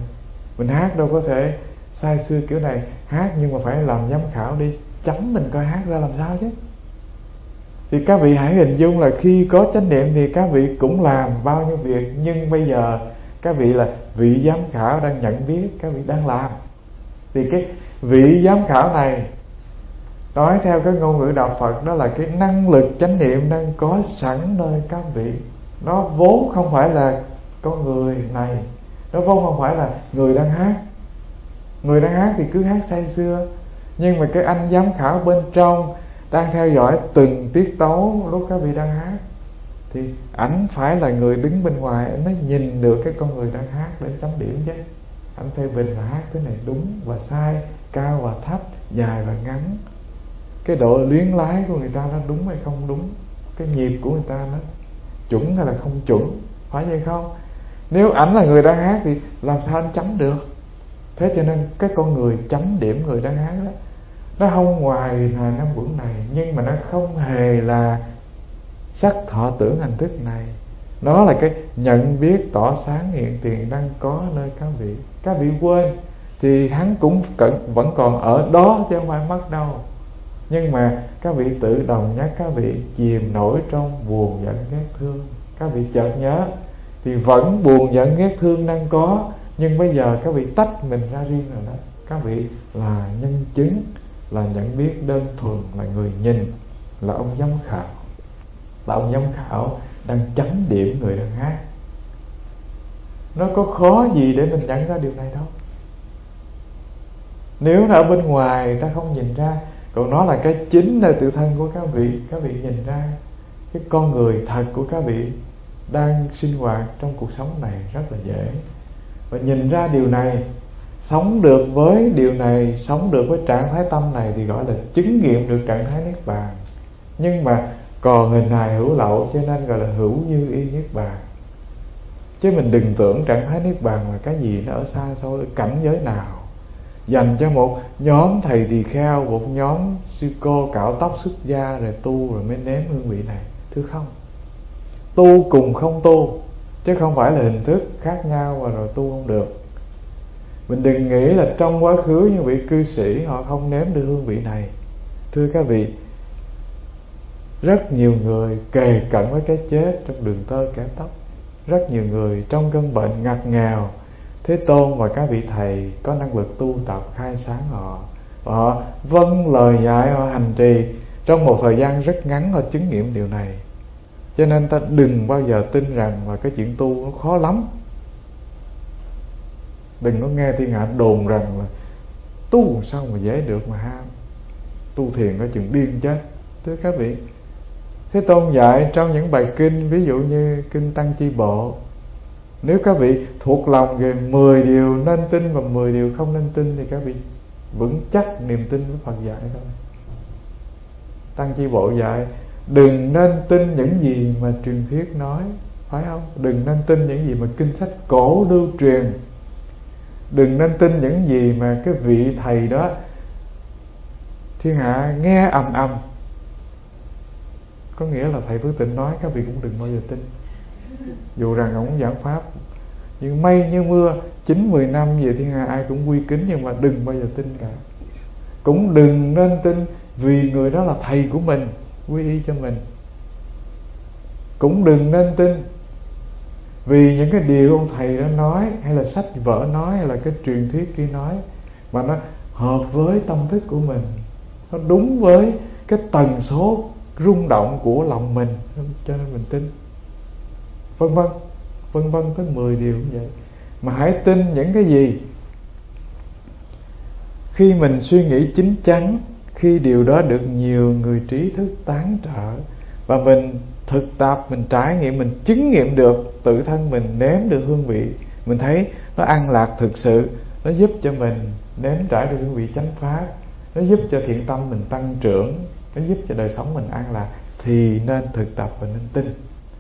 Speaker 2: Mình hát đâu có thể sai xưa kiểu này. Hát nhưng mà phải làm giám khảo đi chấm mình coi hát ra làm sao chứ. Thì các vị hãy hình dung là khi có chánh niệm thì các vị cũng làm bao nhiêu việc, nhưng bây giờ các vị là vị giám khảo đang nhận biết các vị đang làm. Thì cái vị giám khảo này, nói theo cái ngôn ngữ đạo Phật, đó là cái năng lực chánh niệm đang có sẵn nơi các vị. Nó vốn không phải là con người này, nó vốn không phải là người đang hát. Người đang hát thì cứ hát say sưa, nhưng mà cái anh giám khảo bên trong đang theo dõi từng tiết tấu lúc các vị đang hát, thì ảnh phải là người đứng bên ngoài, ảnh mới nhìn được cái con người đang hát để chấm điểm chứ. Ảnh phê bình là hát cái này đúng và sai, cao và thấp, dài và ngắn, cái độ luyến lái của người ta nó đúng hay không đúng, cái nhịp của người ta nó chuẩn hay là không chuẩn, phải vậy không? Nếu ảnh là người đang hát thì làm sao anh chấm được? Thế cho nên cái con người chấm điểm người đang hát đó, nó không ngoài là năm quẩn này, nhưng mà nó không hề là sắc thọ tưởng hành thức này. Nó là cái nhận biết tỏ sáng hiện tiền đang có nơi các vị. Các vị quên thì hắn cũng vẫn còn ở đó chứ không phải mất đâu. Nhưng mà các vị tự đồng nhắc các vị chìm nổi trong buồn giận ghét thương. Các vị chợt nhớ thì vẫn buồn giận ghét thương đang có, nhưng bây giờ các vị tách mình ra riêng rồi đó. Các vị là nhân chứng, là nhận biết đơn thuần, là người nhìn, là ông giám khảo. Là ông giám khảo đang chấm điểm người đang hát. Nó có khó gì để mình nhận ra điều này đâu. Nếu là ở bên ngoài ta không nhìn ra, còn nó là cái chính nơi tự thân của các vị nhìn ra cái con người thật của các vị đang sinh hoạt trong cuộc sống này rất là dễ. Và nhìn ra điều này, sống được với điều này, sống được với trạng thái tâm này thì gọi là chứng nghiệm được trạng thái niết bàn. Nhưng mà còn hình hài hữu lậu cho nên gọi là hữu như y niết bàn. Chứ mình đừng tưởng trạng thái niết bàn là cái gì nó ở xa xôi, ở cảnh giới nào, dành cho một nhóm thầy tỳ kheo, một nhóm sư cô cạo tóc xuất gia rồi tu rồi mới nếm hương vị này. Thưa không, tu cùng không tu, chứ không phải là hình thức khác nhau và rồi tu không được. Mình đừng nghĩ là trong quá khứ những vị cư sĩ họ không nếm được hương vị này. Thưa các vị, rất nhiều người kề cận với cái chết trong đường tơ kẻ tóc. Rất nhiều người trong cơn bệnh ngặt nghèo, Thế Tôn và các vị thầy có năng lực tu tập khai sáng họ. Họ vâng lời dạy, họ hành trì, trong một thời gian rất ngắn họ chứng nghiệm điều này. Cho nên ta đừng bao giờ tin rằng là cái chuyện tu nó khó lắm. Đừng có nghe thiên hạ đồn rằng là tu sao mà dễ được mà ham, tu thiền có chừng điên chết. Thưa các vị, Thế Tôn dạy trong những bài kinh, ví dụ như kinh Tăng Chi Bộ, nếu các vị thuộc lòng về 10 điều nên tin và 10 điều không nên tin thì các vị vững chắc niềm tin với Phật dạy thôi. Tăng Chi Bộ dạy đừng nên tin những gì mà truyền thuyết nói, phải không? Đừng nên tin những gì mà kinh sách cổ lưu truyền. Đừng nên tin những gì mà cái vị thầy đó thiên hạ nghe ầm ầm. Có nghĩa là thầy Phước Tịnh nói các vị cũng đừng bao giờ tin. Dù rằng ông giảng pháp như mây như mưa, 9-10 năm về thiên hạ ai cũng quy kính, nhưng mà đừng bao giờ tin cả. Cũng đừng nên tin vì người đó là thầy của mình, quy y cho mình. Cũng đừng nên tin vì những cái điều ông thầy đó nói, hay là sách vở nói, hay là cái truyền thuyết kia nói, mà nó hợp với tâm thức của mình, nó đúng với cái tần số rung động của lòng mình, cho nên mình tin. Vân vân tới 10 điều như vậy. Mà hãy tin những cái gì khi mình suy nghĩ chín chắn, khi điều đó được nhiều người trí thức tán trợ, và mình thực tập, mình trải nghiệm, mình chứng nghiệm được tự thân mình, nếm được hương vị, mình thấy nó an lạc thực sự, nó giúp cho mình nếm trải được hương vị chánh pháp, nó giúp cho thiện tâm mình tăng trưởng, nó giúp cho đời sống mình an lạc, thì nên thực tập và nên tin.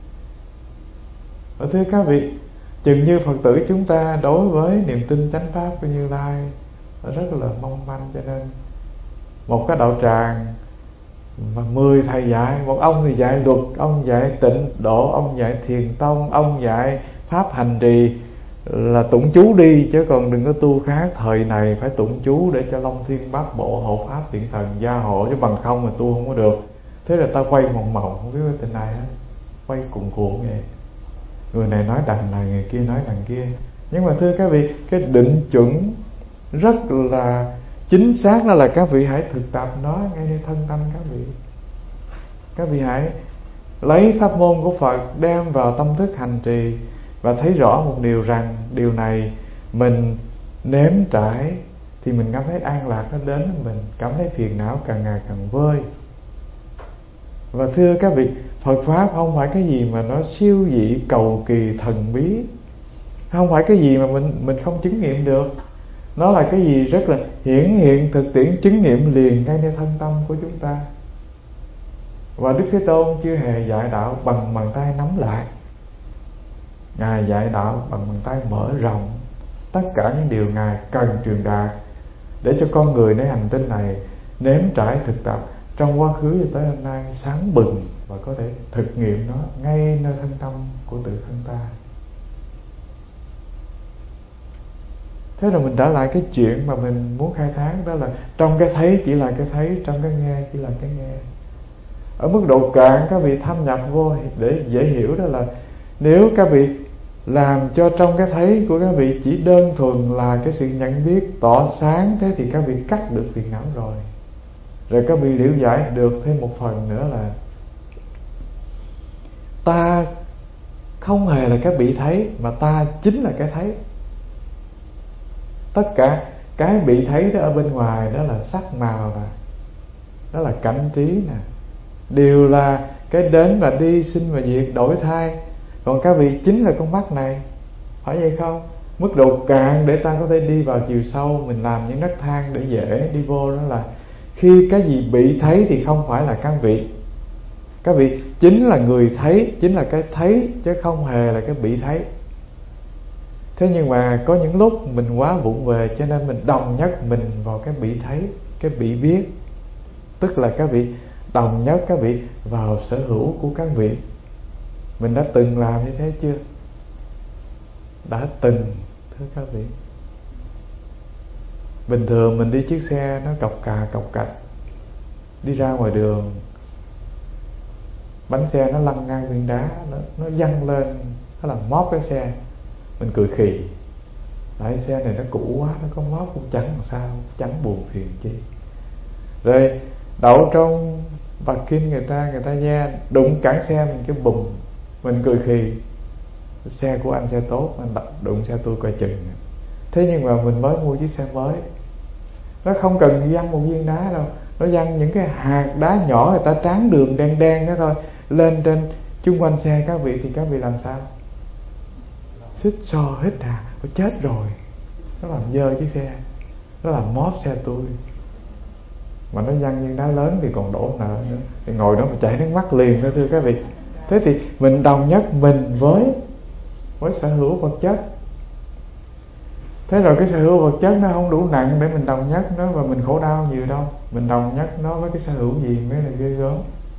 Speaker 2: Và thưa các vị, chừng như Phật tử chúng ta đối với niềm tin chánh pháp của Như Lai rất là mong manh, cho nên một cái đạo tràng mà 10 thầy dạy, một ông thì dạy luật, ông dạy tịnh độ, ông dạy thiền tông, ông dạy pháp hành trì, là tụng chú đi, chứ còn đừng có tu khác. Thời này phải tụng chú để cho Long Thiên Bát Bộ hộ pháp thiện thần gia hộ, chứ bằng không mà tu không có được. Thế là ta quay mòng mòng không biết cái tình này á, quay cuộn cuộn vậy, người này nói đằng này, người kia nói đằng kia. Nhưng mà thưa các vị, cái định chuẩn rất là chính xác, đó là các vị hãy thực tập nó ngayในthân tâm các vị. Các vị hãy lấy pháp môn của Phật đem vào tâm thức hành trì, và thấy rõ một điều rằng điều này mình nếm trải thì mình cảm thấy an lạc nó đến với mình, cảm thấy phiền não càng ngày càng vơi. Và thưa các vị, Phật Pháp không phải cái gì mà nó siêu dị cầu kỳ thần bí, không phải cái gì mà mình không chứng nghiệm được. Nó là cái gì rất là hiển hiện thực tiễn, chứng nghiệm liền ngay nơi thân tâm của chúng ta. Và Đức Thế Tôn chưa hề dạy đạo bằng bàn tay nắm lại. Ngài dạy đạo bằng bàn tay mở rộng tất cả những điều Ngài cần truyền đạt, để cho con người nơi hành tinh này nếm trải thực tập trong quá khứ cho tới hôm nay sáng bừng, và có thể thực nghiệm nó ngay nơi thân tâm của tự thân ta. Thế rồi mình trở lại cái chuyện mà mình muốn khai thác, đó là trong cái thấy chỉ là cái thấy, trong cái nghe chỉ là cái nghe. Ở mức độ cạn các vị thâm nhập vô để dễ hiểu, đó là nếu các vị làm cho trong cái thấy của các vị chỉ đơn thuần là cái sự nhận biết tỏ sáng, thế thì các vị cắt được phiền não rồi. Rồi các vị liễu giải được thêm một phần nữa là ta không hề là cái bị thấy, mà ta chính là cái thấy. Tất cả cái bị thấy đó ở bên ngoài, đó là sắc màu nè, đó là cảnh trí nè, đều là cái đến và đi, sinh và diệt, đổi thay. Còn các vị chính là con mắt này, phải vậy không? Mức độ cạn để ta có thể đi vào chiều sâu, mình làm những nấc thang để dễ đi vô, đó là khi cái gì bị thấy thì không phải là các vị. Các vị chính là người thấy, chính là cái thấy, chứ không hề là cái bị thấy. Thế nhưng mà có những lúc mình quá vụng về, cho nên mình đồng nhất mình vào cái bị thấy, cái bị biết. Tức là các vị đồng nhất các vị vào sở hữu của các vị. Mình đã từng làm như thế chưa? Đã từng, thưa các vị. Bình thường mình đi chiếc xe nó cọc cà cọc cạch, đi ra ngoài đường, bánh xe nó lăn ngang viên đá, nó văng lên, nó làm móp cái xe. Mình cười khì, tại xe này nó cũ quá, nó có móp cũng chẳng làm sao, chẳng buồn phiền chi. Rồi đậu trong parking người ta nghe đụng cản xe mình cái bùm, mình cười khì, xe của anh xe tốt, anh đụng xe tôi coi chừng. Thế nhưng mà mình mới mua chiếc xe mới, nó không cần văng một viên đá đâu, nó văng những cái hạt đá nhỏ người ta tráng đường đen đen đó thôi, lên trên chung quanh xe các vị, thì các vị làm sao? Xích xo hít hà, nó chết rồi, nó làm dơ chiếc xe, nó làm móp xe tôi. Mà nó văng viên đá lớn thì còn đổ nợ nữa, thì ngồi đó mà chảy nước mắt liền đó, thưa các vị. Thế thì mình đồng nhất mình với sở hữu vật chất. Thế rồi cái sở hữu vật chất nó không đủ nặng để mình đồng nhất nó và mình khổ đau nhiều đâu. Mình đồng nhất nó với cái sở hữu gì mới là ghê gớm.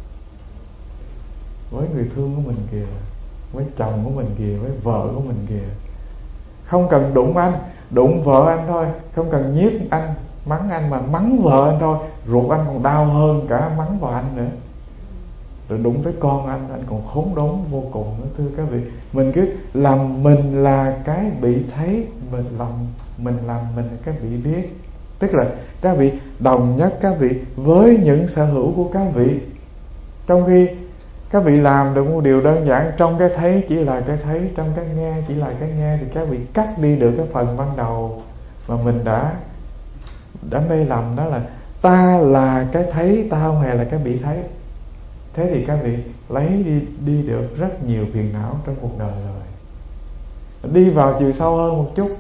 Speaker 2: Với người thương của mình kìa, với chồng của mình kìa, với vợ của mình kìa. Không cần đụng anh, đụng vợ anh thôi. Không cần nhiếc anh, mắng anh, mà mắng vợ anh thôi, ruột anh còn đau hơn cả mắng vợ anh nữa. Rồi đụng tới con anh còn khốn đốn vô cùng nữa, thưa các vị. Mình cứ làm mình là cái bị thấy, mình làm mình là cái bị biết. Tức là các vị đồng nhất các vị với những sở hữu của các vị. Trong khi các vị làm được một điều đơn giản, trong cái thấy chỉ là cái thấy, trong cái nghe chỉ là cái nghe, thì các vị cắt đi được cái phần ban đầu mà mình đã mê lầm, đó là ta là cái thấy, ta không hề là cái bị thấy. Thế thì các vị lấy đi được rất nhiều phiền não trong cuộc đời rồi. Đi vào chiều sâu hơn một chút,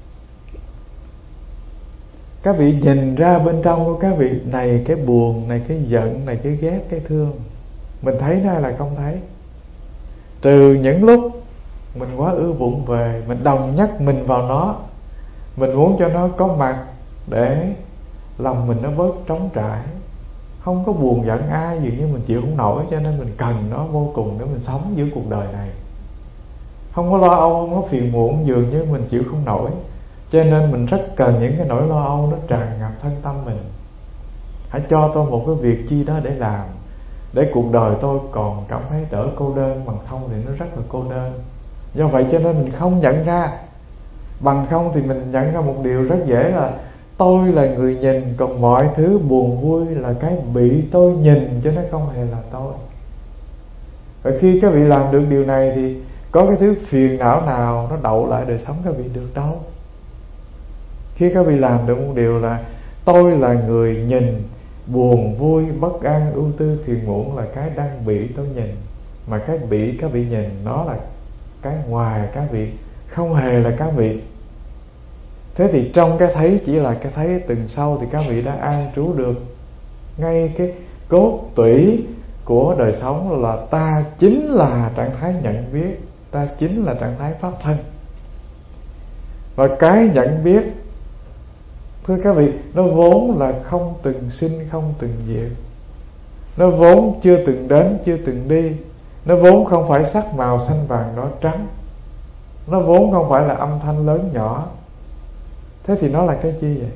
Speaker 2: các vị nhìn ra bên trong của các vị, này cái buồn, này cái giận, này cái ghét, cái thương, mình thấy nó hay là không thấy? Trừ những lúc mình quá ưa vụng về, mình đồng nhất mình vào nó, mình muốn cho nó có mặt để lòng mình nó bớt trống trải, không có buồn giận ai, dường như mình chịu không nổi, cho nên mình cần nó vô cùng để mình sống giữa cuộc đời này. Không có lo âu, không có phiền muộn, dường như mình chịu không nổi. Cho nên mình rất cần những cái nỗi lo âu nó tràn ngập thân tâm mình. Hãy cho tôi một cái việc chi đó để làm, để cuộc đời tôi còn cảm thấy đỡ cô đơn. Bằng không thì nó rất là cô đơn. Do vậy cho nên mình không nhận ra. Bằng không thì mình nhận ra một điều rất dễ là tôi là người nhìn, còn mọi thứ buồn vui là cái bị tôi nhìn, chứ nó không hề là tôi. Và khi các vị làm được điều này thì có cái thứ phiền não nào nó đậu lại đời sống các vị được đâu. Khi các vị làm được một điều là tôi là người nhìn, buồn vui, bất an, ưu tư, phiền muộn là cái đang bị tôi nhìn, mà cái bị các vị nhìn nó là cái ngoài các vị, không hề là các vị. Thế thì trong cái thấy chỉ là cái thấy từng sâu thì các vị đã an trú được ngay cái cốt tủy của đời sống là ta chính là trạng thái nhận biết, ta chính là trạng thái pháp thân. Và cái nhận biết, thưa các vị, nó vốn là không từng sinh, không từng diệt. Nó vốn chưa từng đến, chưa từng đi. Nó vốn không phải sắc màu xanh vàng đỏ trắng. Nó vốn không phải là âm thanh lớn nhỏ. Thế thì nó là cái chi vậy?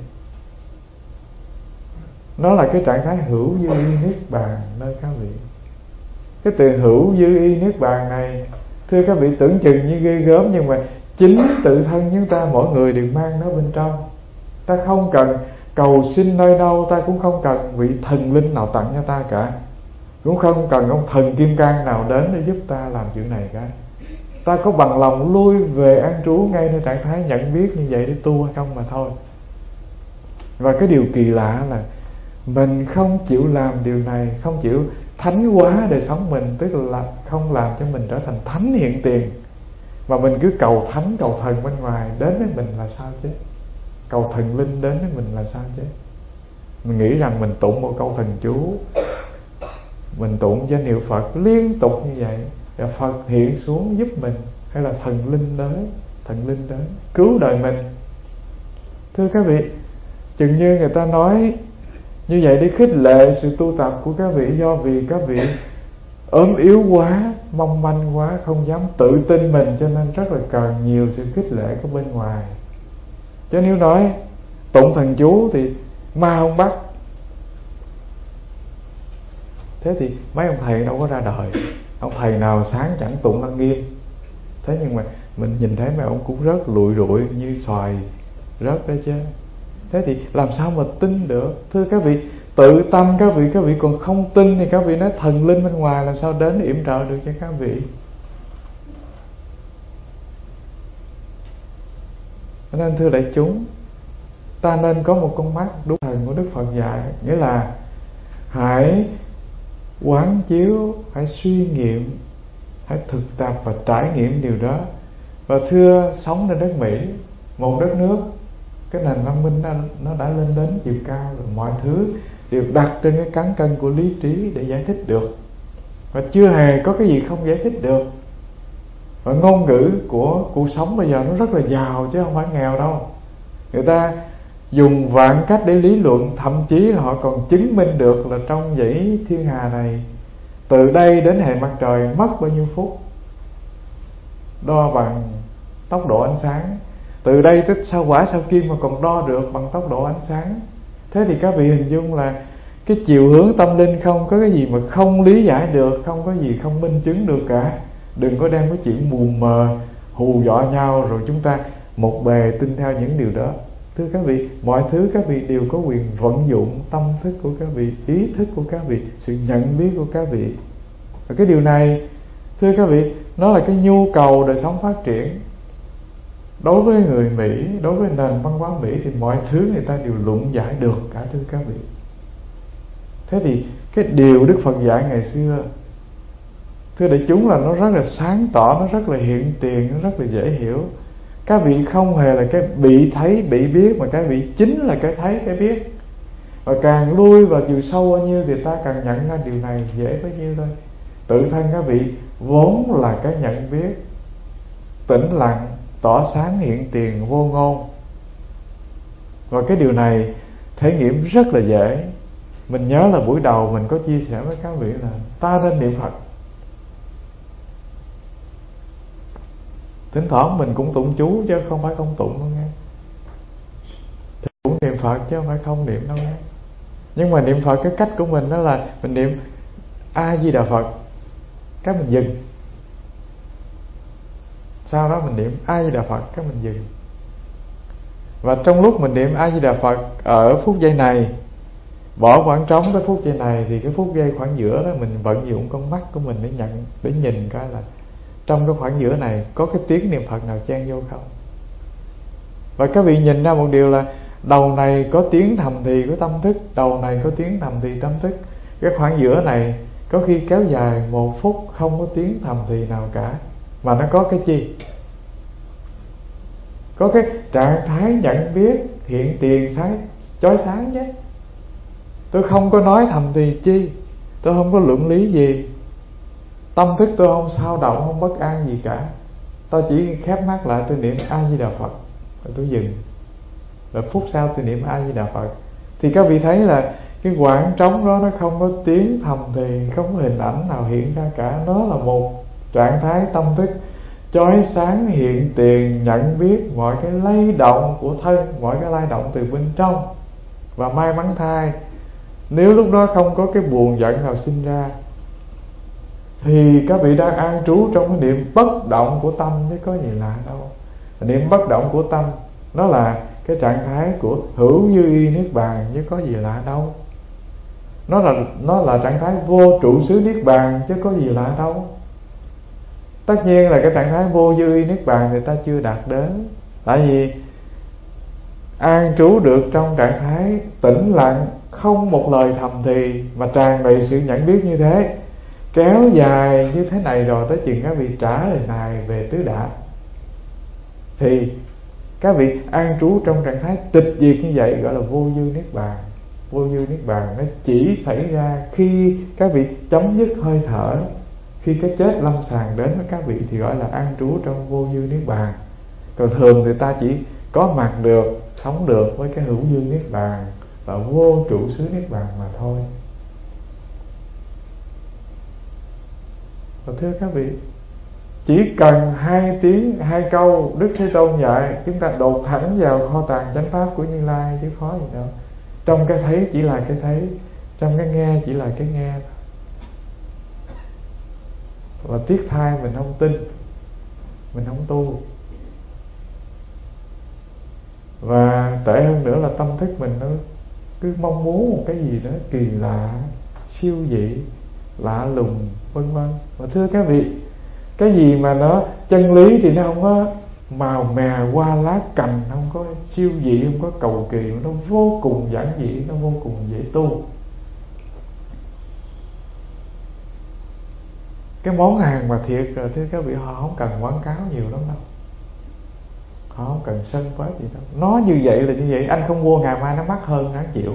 Speaker 2: Nó là cái trạng thái hữu dư y niết bàn nơi các vị. Cái từ hữu dư y niết bàn này, thưa các vị, tưởng chừng như ghê gớm, nhưng mà chính tự thân chúng ta mỗi người đều mang nó bên trong. Ta không cần cầu xin nơi đâu, ta cũng không cần vị thần linh nào tặng cho ta cả, cũng không cần ông thần kim cang nào đến để giúp ta làm chuyện này cả. Ta có bằng lòng lui về an trú ngay nơi trạng thái nhận biết như vậy để tu hay không mà thôi. Và cái điều kỳ lạ là mình không chịu làm điều này, không chịu thánh hóa đời sống mình, tức là không làm cho mình trở thành thánh hiện tiền, mà mình cứ cầu thánh, cầu thần bên ngoài đến với mình là sao chứ? Cầu thần linh đến với mình là sao chứ? Mình nghĩ rằng mình tụng một câu thần chú, mình tụng danh hiệu Phật liên tục như vậy, và Phật hiện xuống giúp mình, hay là thần linh đến cứu đời mình. Thưa các vị, chừng như người ta nói như vậy để khích lệ sự tu tập của các vị, do vì các vị ốm yếu quá, mong manh quá, không dám tự tin mình, cho nên rất là cần nhiều sự khích lệ của bên ngoài. Chứ nếu nói tụng thần chú thì ma không bắt, thế thì mấy ông thầy đâu có ra đời. Ông thầy nào sáng chẳng tụng Lăng Nghiêm, thế nhưng mà mình nhìn thấy mấy ông cũng rất lụi rụi như xoài rớt đấy chứ. Thế thì làm sao mà tin được? Thưa các vị, tự tâm các vị còn không tin thì các vị nói thần linh bên ngoài làm sao đến yểm trợ được cho các vị? Nên thưa đại chúng, ta nên có một con mắt đúng thần của Đức Phật dạy, nghĩa là hãy quán chiếu, hãy suy nghiệm, hãy thực tập và trải nghiệm điều đó. Và thưa, sống trên đất Mỹ, một đất nước, cái nền văn minh nó đã lên đến chiều cao rồi, mọi thứ đều đặt trên cái cán cân của lý trí để giải thích được, và chưa hề có cái gì không giải thích được. Và ngôn ngữ của cuộc sống bây giờ nó rất là giàu chứ không phải nghèo đâu. Người ta dùng vạn cách để lý luận, thậm chí là họ còn chứng minh được là trong dãy thiên hà này, từ đây đến hệ mặt trời mất bao nhiêu phút, đo bằng tốc độ ánh sáng. Từ đây tới sao Hỏa sao Kim mà còn đo được bằng tốc độ ánh sáng. Thế thì các vị hình dung là cái chiều hướng tâm linh không có cái gì mà không lý giải được, không có gì không minh chứng được cả. Đừng có đem cái chuyện mù mờ hù dọa nhau rồi chúng ta một bề tin theo những điều đó. Thưa các vị, mọi thứ các vị đều có quyền vận dụng tâm thức của các vị, ý thức của các vị, sự nhận biết của các vị. Và cái điều này, thưa các vị, nó là cái nhu cầu đời sống phát triển. Đối với người Mỹ, đối với nền văn hóa Mỹ thì mọi thứ người ta đều luận giải được cả, thưa các vị. Thế thì cái điều Đức Phật dạy ngày xưa, thưa đại chúng, là nó rất là sáng tỏ, nó rất là hiện tiền, nó rất là dễ hiểu. Các vị không hề là cái bị thấy, bị biết, mà các vị chính là cái thấy, cái biết. Và càng lui vào chiều sâu bao nhiêu thì ta càng nhận ra điều này dễ bấy nhiêu thôi. Tự thân các vị vốn là cái nhận biết, tĩnh lặng, tỏ sáng hiện tiền, vô ngôn. Và cái điều này thể nghiệm rất là dễ. Mình nhớ là buổi đầu mình có chia sẻ với các vị là ta nên niệm Phật. Thỉnh thoảng mình cũng tụng chú chứ không phải không tụng đâu nghe. Thì cũng niệm Phật chứ không phải không niệm đâu nghe. Nhưng mà niệm Phật cái cách của mình đó là mình niệm A Di Đà Phật, cái mình dừng. Sau đó mình niệm A Di Đà Phật, cái mình dừng. Và trong lúc mình niệm A Di Đà Phật ở phút giây này, bỏ khoảng trống tới phút giây này, thì cái phút giây khoảng giữa đó mình vận dụng con mắt của mình để nhìn coi là trong cái khoảng giữa này có cái tiếng niệm Phật nào chen vô không. Và các vị nhìn ra một điều là đầu này có tiếng thầm thì của tâm thức, đầu này có tiếng thầm thì tâm thức. Cái khoảng giữa này có khi kéo dài 1 phút không có tiếng thầm thì nào cả, mà nó có cái chi? Có cái trạng thái nhận biết hiện tiền sáng, chói sáng chứ. Tôi không có nói thầm thì chi, tôi không có luận lý gì, tâm thức tôi không sao động, không bất an gì cả. Tôi chỉ khép mắt lại, tôi niệm A Di Đà Phật, rồi tôi dừng. Rồi phút sau tôi niệm A Di Đà Phật. Thì các vị thấy là cái khoảng trống đó nó không có tiếng thầm thì, không có hình ảnh nào hiện ra cả. Nó là một trạng thái tâm thức chói sáng hiện tiền, nhận biết mọi cái lay động của thân, mọi cái lay động từ bên trong. Và may mắn thay, nếu lúc đó không có cái buồn giận nào sinh ra, thì các vị đang an trú trong cái niệm bất động của tâm, chứ có gì lạ đâu. Niệm bất động của tâm nó là cái trạng thái của hữu như y niết bàn, chứ có gì lạ đâu. Nó là trạng thái vô trụ xứ niết bàn, chứ có gì lạ đâu. Tất nhiên là cái trạng thái vô dư y niết bàn thì ta chưa đạt đến. Tại vì an trú được trong trạng thái tĩnh lặng, không một lời thầm thì, mà tràn đầy sự nhận biết như thế, kéo dài như thế này rồi tới chừng các vị trả lời này về tứ đại, thì các vị an trú trong trạng thái tịch diệt như vậy, gọi là vô dư niết bàn. Vô dư niết bàn nó chỉ xảy ra khi các vị chấm dứt hơi thở, khi cái chết lâm sàng đến với các vị thì gọi là an trú trong vô dư niết bàn. Còn thường thì ta chỉ có mặt được, sống được với cái hữu dư niết bàn và vô trụ xứ niết bàn mà thôi. Và thưa các vị, chỉ cần 2 tiếng 2 câu Đức Thế Tôn dạy, chúng ta đột thẳng vào kho tàng chánh pháp của Như Lai, chứ khó gì đâu. Trong cái thấy chỉ là cái thấy, trong cái nghe chỉ là cái nghe. Và tiếc thay mình không tin, mình không tu. Và tệ hơn nữa là tâm thức mình nó cứ mong muốn một cái gì đó kỳ lạ, siêu dị, lạ lùng, vân vân. Và thưa các vị, cái gì mà nó chân lý thì nó không có màu mè hoa lá cành, không có siêu dị, không có cầu kỳ, nó vô cùng giản dị, nó vô cùng dễ tu. Cái món hàng mà thiệt rồi thưa các vị, họ không cần quảng cáo nhiều lắm đâu, họ không cần sân phết gì đâu. Nó như vậy là như vậy, anh không mua ngày mai nó mắc hơn, đáng chịu.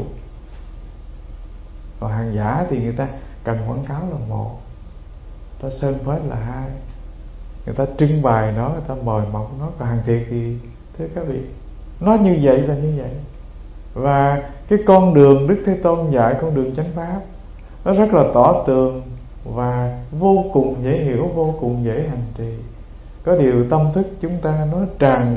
Speaker 2: Còn hàng giả thì người ta cần quảng cáo là một, ta sơn phết là hai, người ta trưng bày nó, người ta mời mọc nó. Còn hàng thiệt thì thưa các vị, nó như vậy là như vậy. Và cái con đường Đức Thế Tôn dạy, con đường chánh pháp, nó rất là tỏ tường và vô cùng dễ hiểu, vô cùng dễ hành trì. Có điều tâm thức chúng ta nó tràn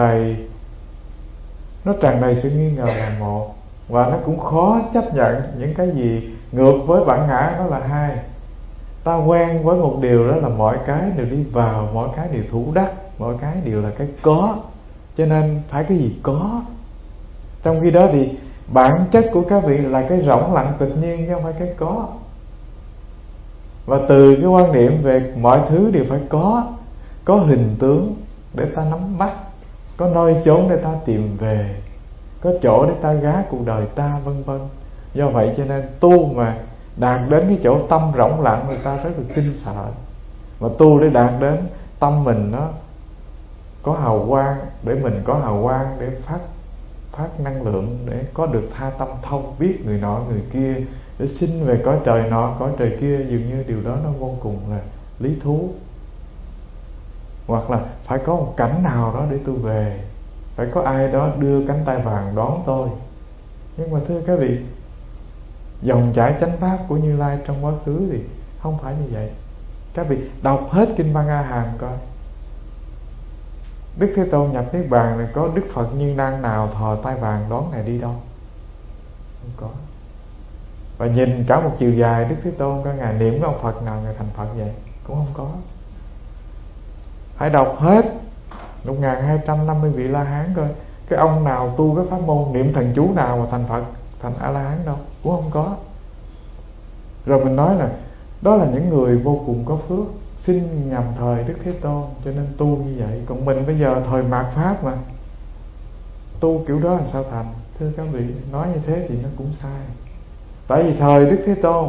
Speaker 2: đầy sự nghi ngờ là một, và nó cũng khó chấp nhận những cái gì ngược với bản ngã, đó là hai. Ta quen với một điều, đó là mọi cái đều đi vào, mọi cái đều thủ đắc, mọi cái đều là cái có, cho nên phải cái gì có. Trong khi đó thì bản chất của các vị là cái rỗng lặng tự nhiên, chứ không phải cái có. Và từ cái quan niệm về mọi thứ đều phải có hình tướng để ta nắm bắt, có nơi chốn để ta tìm về, có chỗ để ta gá cuộc đời ta, vân vân. Do vậy cho nên tu mà đạt đến cái chỗ tâm rỗng lặng, người ta rất là kinh sợ. Mà tu để đạt đến tâm mình nó có hào quang, để mình có hào quang để phát năng lượng, để có được tha tâm thông, biết người nọ người kia, để sinh về cõi trời nọ cõi trời kia, dường như điều đó nó vô cùng là lý thú. Hoặc là phải có một cảnh nào đó để tôi về, phải có ai đó đưa cánh tay vàng đón tôi. Nhưng mà thưa các vị, dòng chảy chánh pháp của Như Lai trong quá khứ thì không phải như vậy. Các vị đọc hết kinh Văn A Hàm coi, Đức Thế Tôn nhập Niết Bàn rồi có Đức Phật Như Năng nào thò tay vàng đón Ngài đi đâu? Không có. Và nhìn cả một chiều dài Đức Thế Tôn có Ngài niệm ông Phật nào Ngài thành Phật vậy? Cũng không có. Hãy đọc hết 1250 vị La Hán coi, cái ông nào tu cái pháp môn niệm thần chú nào mà thành Phật, thành A La Hán đâu? Cũng không có. Rồi mình nói là đó là những người vô cùng có phước, sinh nhằm thời Đức Thế Tôn cho nên tu như vậy. Còn mình bây giờ thời mạt Pháp mà tu kiểu đó làm sao thành? Thưa các vị, nói như thế thì nó cũng sai. Tại vì thời Đức Thế Tôn,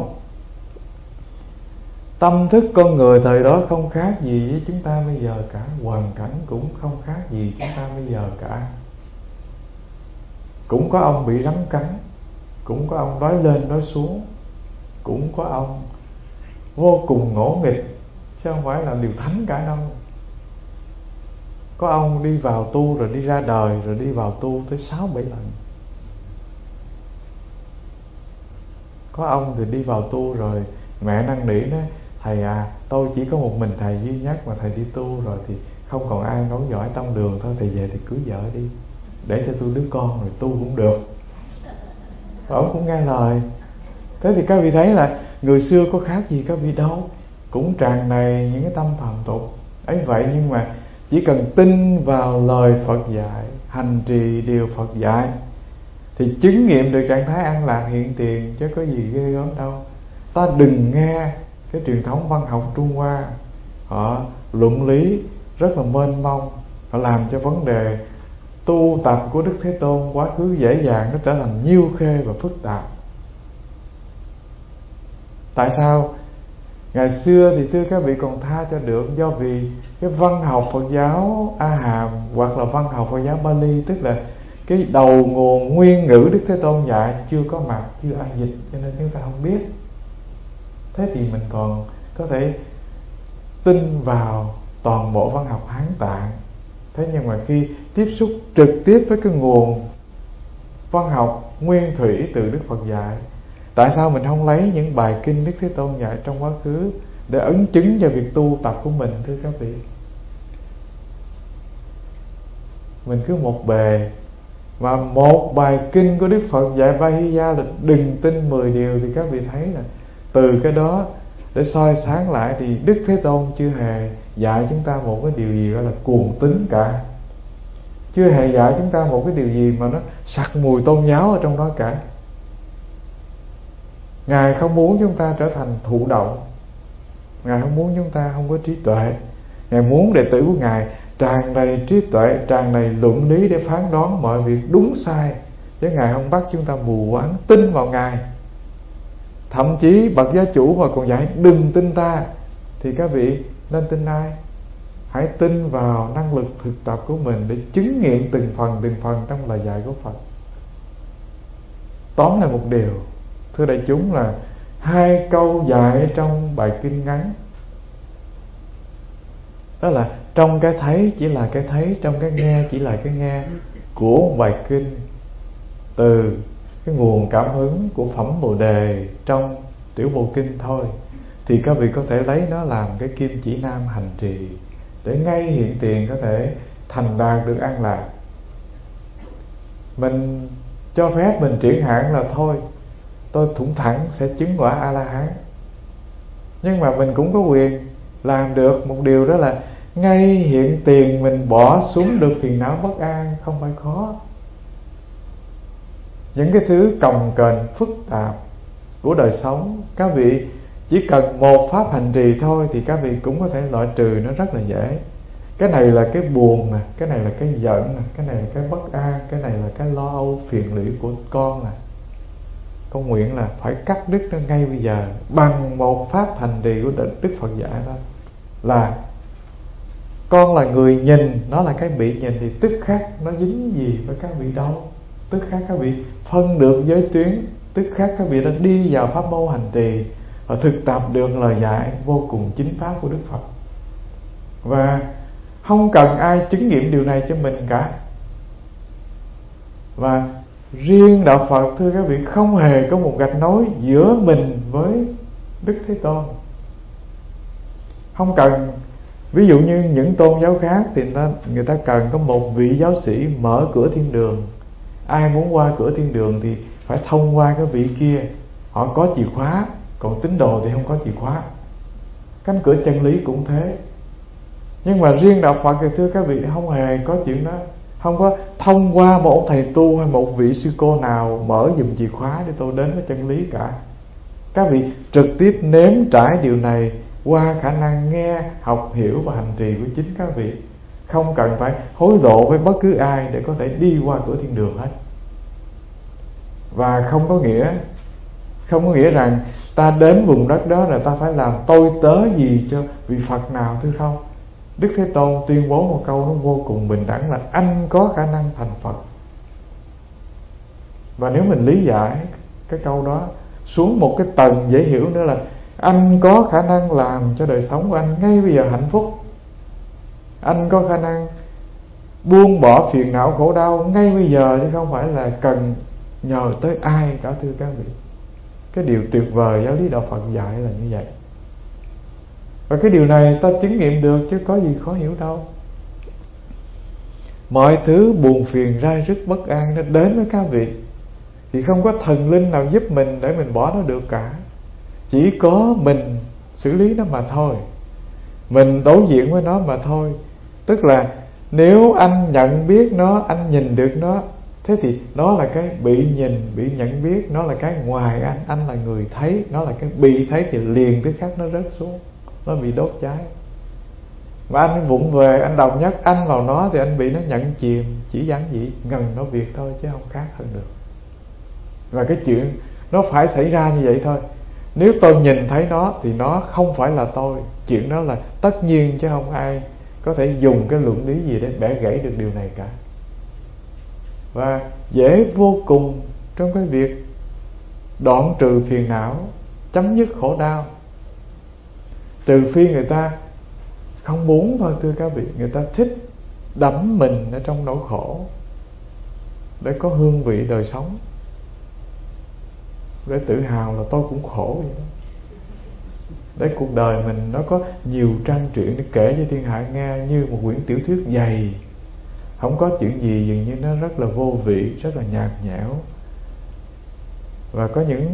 Speaker 2: tâm thức con người thời đó không khác gì với chúng ta bây giờ cả, hoàn cảnh cũng không khác gì chúng ta bây giờ cả. Cũng có ông bị rắn cắn, cũng có ông đói lên đói xuống, cũng có ông vô cùng ngỗ nghịch, chứ không phải là điều thánh cả đâu. Có ông đi vào tu rồi đi ra đời, rồi đi vào tu tới 6-7 lần. Có ông thì đi vào tu rồi mẹ năn nỉ nói: thầy à, tôi chỉ có một mình thầy duy nhất mà thầy đi tu rồi thì không còn ai nối dõi tông đường, thôi thầy về thì cưới vợ đi, để cho tôi đứa con rồi tu cũng được. Ông cũng nghe lời. Thế thì các vị thấy là người xưa có khác gì các vị đâu, cũng tràn đầy những cái tâm phàm tục ấy vậy. Nhưng mà chỉ cần tin vào lời Phật dạy, hành trì điều Phật dạy thì chứng nghiệm được trạng thái an lạc hiện tiền, chứ có gì ghê gớm đâu. Ta đừng nghe cái truyền thống văn học Trung Hoa, họ luận lý rất là mênh mông, họ làm cho vấn đề tu tập của Đức Thế Tôn quá khứ dễ dàng nó trở thành nhiêu khê và phức tạp. Tại sao? Ngày xưa thì thưa các vị còn tha cho được, do vì cái văn học Phật giáo A Hàm hoặc là văn học Phật giáo Bali, tức là cái đầu nguồn nguyên ngữ Đức Thế Tôn dạy chưa có mặt, chưa ai dịch, cho nên chúng ta không biết. Thế thì mình còn có thể tin vào toàn bộ văn học Hán Tạng. Thế nhưng mà khi tiếp xúc trực tiếp với cái nguồn văn học nguyên thủy từ Đức Phật dạy, tại sao mình không lấy những bài kinh Đức Thế Tôn dạy trong quá khứ để ấn chứng cho việc tu tập của mình? Thưa các vị, mình cứ một bề mà một bài kinh của Đức Phật dạy Vahiya là đừng tin 10 điều, thì các vị thấy là từ cái đó để soi sáng lại thì Đức Thế Tôn chưa hề dạy chúng ta một cái điều gì gọi là cuồng tín cả, chưa hề dạy chúng ta một cái điều gì mà nó sặc mùi tôn giáo ở trong đó cả. Ngài không muốn chúng ta trở thành thụ động, Ngài không muốn chúng ta không có trí tuệ. Ngài muốn đệ tử của Ngài tràn đầy trí tuệ, tràn đầy luận lý để phán đoán mọi việc đúng sai, chứ Ngài không bắt chúng ta mù quáng tin vào Ngài. Thậm chí bậc gia chủ mà còn dạy đừng tin ta, thì các vị nên tin ai? Hãy tin vào năng lực thực tập của mình để chứng nghiệm từng phần trong lời dạy của Phật. Tóm lại một điều, thưa đại chúng, là 2 câu dạy trong bài kinh ngắn, đó là trong cái thấy chỉ là cái thấy, trong cái nghe chỉ là cái nghe của một bài kinh, từ cái nguồn cảm hứng của phẩm Bồ Đề trong tiểu bộ kinh thôi, thì các vị có thể lấy nó làm cái kim chỉ nam hành trì để ngay hiện tiền có thể thành đạt được an lạc. Mình cho phép mình triển hạn là thôi, tôi thủng thẳng sẽ chứng quả A-la-hán, nhưng mà mình cũng có quyền làm được một điều, đó là ngay hiện tiền mình bỏ xuống được phiền não bất an, không phải khó. Những cái thứ cồng kềnh phức tạp của đời sống, các vị chỉ cần một pháp hành trì thôi thì các vị cũng có thể loại trừ nó rất là dễ. Cái này là cái buồn nè, cái này là cái giận nè, cái này là cái bất an, cái này là cái lo âu phiền lụy của con nè. Con nguyện là phải cắt đứt nó ngay bây giờ bằng một pháp hành trì của Đức Phật dạy đó. Là con là người nhìn, nó là cái bị nhìn, thì tức khắc nó dính gì với các vị đâu. Tức khắc các vị phân được giới tuyến, tức khắc các vị đã đi vào pháp môn hành trì và thực tập được lời dạy vô cùng chính pháp của Đức Phật. Và không cần ai chứng nghiệm điều này cho mình cả. Và riêng đạo Phật, thưa các vị, không hề có một gạch nối giữa mình với Đức Thế Tôn. Không cần Ví dụ như những tôn giáo khác thì người ta cần có một vị giáo sĩ mở cửa thiên đường. Ai muốn qua cửa thiên đường thì phải thông qua cái vị kia, họ có chìa khóa. Còn tín đồ thì không có chìa khóa. Cánh cửa chân lý cũng thế. Nhưng mà riêng đạo Phật thì thưa các vị, không hề có chuyện đó. Không có thông qua một ông thầy tu hay một vị sư cô nào mở dùm chìa khóa để tôi đến với chân lý cả. Các vị trực tiếp nếm trải điều này qua khả năng nghe, học, hiểu và hành trì của chính các vị. Không cần phải hối lộ với bất cứ ai để có thể đi qua cửa thiên đường hết. Và không có nghĩa rằng ta đến vùng đất đó là ta phải làm tôi tớ gì cho vị Phật nào, thưa không. Đức Thế Tôn tuyên bố một câu nó vô cùng bình đẳng là anh có khả năng thành Phật. Và nếu mình lý giải cái câu đó xuống một cái tầng dễ hiểu nữa là anh có khả năng làm cho đời sống của anh ngay bây giờ hạnh phúc. Anh có khả năng buông bỏ phiền não khổ đau ngay bây giờ, chứ không phải là cần nhờ tới ai cả, thưa các vị. Cái điều tuyệt vời giáo lý đạo Phật dạy là như vậy. Và cái điều này ta chứng nghiệm được chứ có gì khó hiểu đâu. Mọi thứ buồn phiền, rai rứt, bất an nó đến với các vị thì không có thần linh nào giúp mình để mình bỏ nó được cả. Chỉ có mình xử lý nó mà thôi. Mình đối diện với nó mà thôi. Tức là nếu anh nhận biết nó, anh nhìn được nó, thế thì nó là cái bị nhìn, bị nhận biết. Nó là cái ngoài anh là người thấy. Nó là cái bị thấy thì liền tức khắc nó rớt xuống, nó bị đốt cháy. Mà anh vụng về, anh đồng nhất anh vào nó thì anh bị nó nhận chìm. Chỉ giản dị ngần nó việc thôi chứ không khác hơn được. Và cái chuyện nó phải xảy ra như vậy thôi. Nếu tôi nhìn thấy nó thì nó không phải là tôi. Chuyện đó là tất nhiên chứ không ai có thể dùng cái luận lý gì để bẻ gãy được điều này cả. Và dễ vô cùng trong cái việc đoạn trừ phiền não, chấm dứt khổ đau. Trừ phi người ta không muốn thôi, thưa các vị. Người ta thích đắm mình ở trong nỗi khổ để có hương vị đời sống, để tự hào là tôi cũng khổ vậy đó. Để cuộc đời mình nó có nhiều trang truyện để kể cho thiên hạ nghe, như một quyển tiểu thuyết dày, không có chuyện gì, dường như nó rất là vô vị, rất là nhạt nhẽo. Và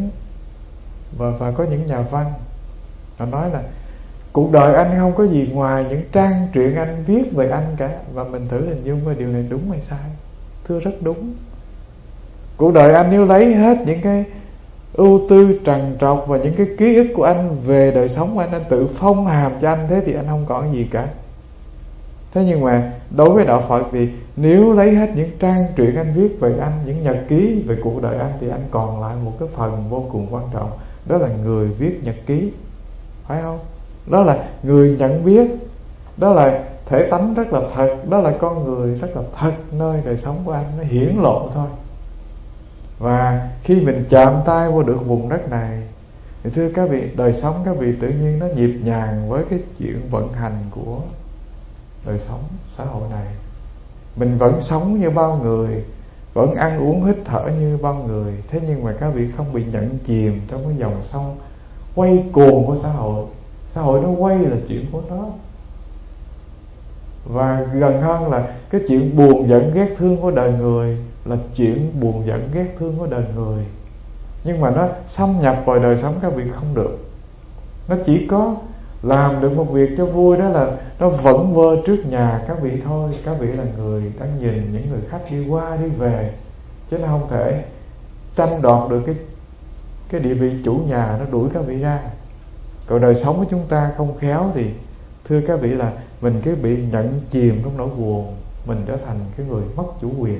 Speaker 2: có những nhà văn họ nói là cuộc đời anh không có gì ngoài những trang truyện anh viết về anh cả. Và mình thử hình dung về điều này đúng hay sai. Thưa rất đúng. Cuộc đời anh nếu lấy hết những cái ưu tư trằn trọc và những cái ký ức của anh về đời sống của anh tự phong hàm cho anh, thế thì anh không còn gì cả. Thế nhưng mà đối với đạo Phật thì nếu lấy hết những trang truyện anh viết về anh, những nhật ký về cuộc đời anh, thì anh còn lại một cái phần vô cùng quan trọng. Đó là người viết nhật ký, phải không? Đó là người nhận biết. Đó là thể tánh rất là thật. Đó là con người rất là thật nơi đời sống của anh, nó hiển lộ thôi. Và khi mình chạm tay vô được vùng đất này thì thưa các vị, đời sống các vị tự nhiên nó nhịp nhàng với cái chuyện vận hành của đời sống xã hội này. Mình vẫn sống như bao người, vẫn ăn uống hít thở như bao người. Thế nhưng mà các vị không bị nhận chìm trong cái dòng sông quay cuồng của xã hội. Xã hội nó quay là chuyện của nó. Và gần hơn là cái chuyện buồn giận ghét thương của đời người là chuyện buồn giận ghét thương của đời người. Nhưng mà nó xâm nhập vào đời sống các vị không được. Nó chỉ có làm được một việc cho vui, đó là nó vẩn vơ trước nhà các vị thôi. Các vị là người đang nhìn những người khách đi qua đi về, chứ nó không thể tranh đoạt được cái địa vị chủ nhà, nó đuổi các vị ra. Còn đời sống của chúng ta không khéo thì thưa các vị là mình cứ bị nhận chìm trong nỗi buồn, mình trở thành cái người mất chủ quyền.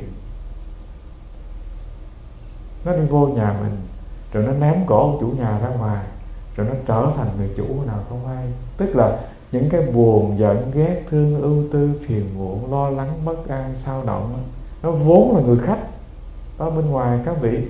Speaker 2: Nó đi vô nhà mình rồi nó ném cổ ông chủ nhà ra ngoài, rồi nó trở thành người chủ nào không hay. Tức là những cái buồn giận ghét thương ưu tư phiền muộn lo lắng bất an sao động, nó vốn là người khách ở bên ngoài các vị.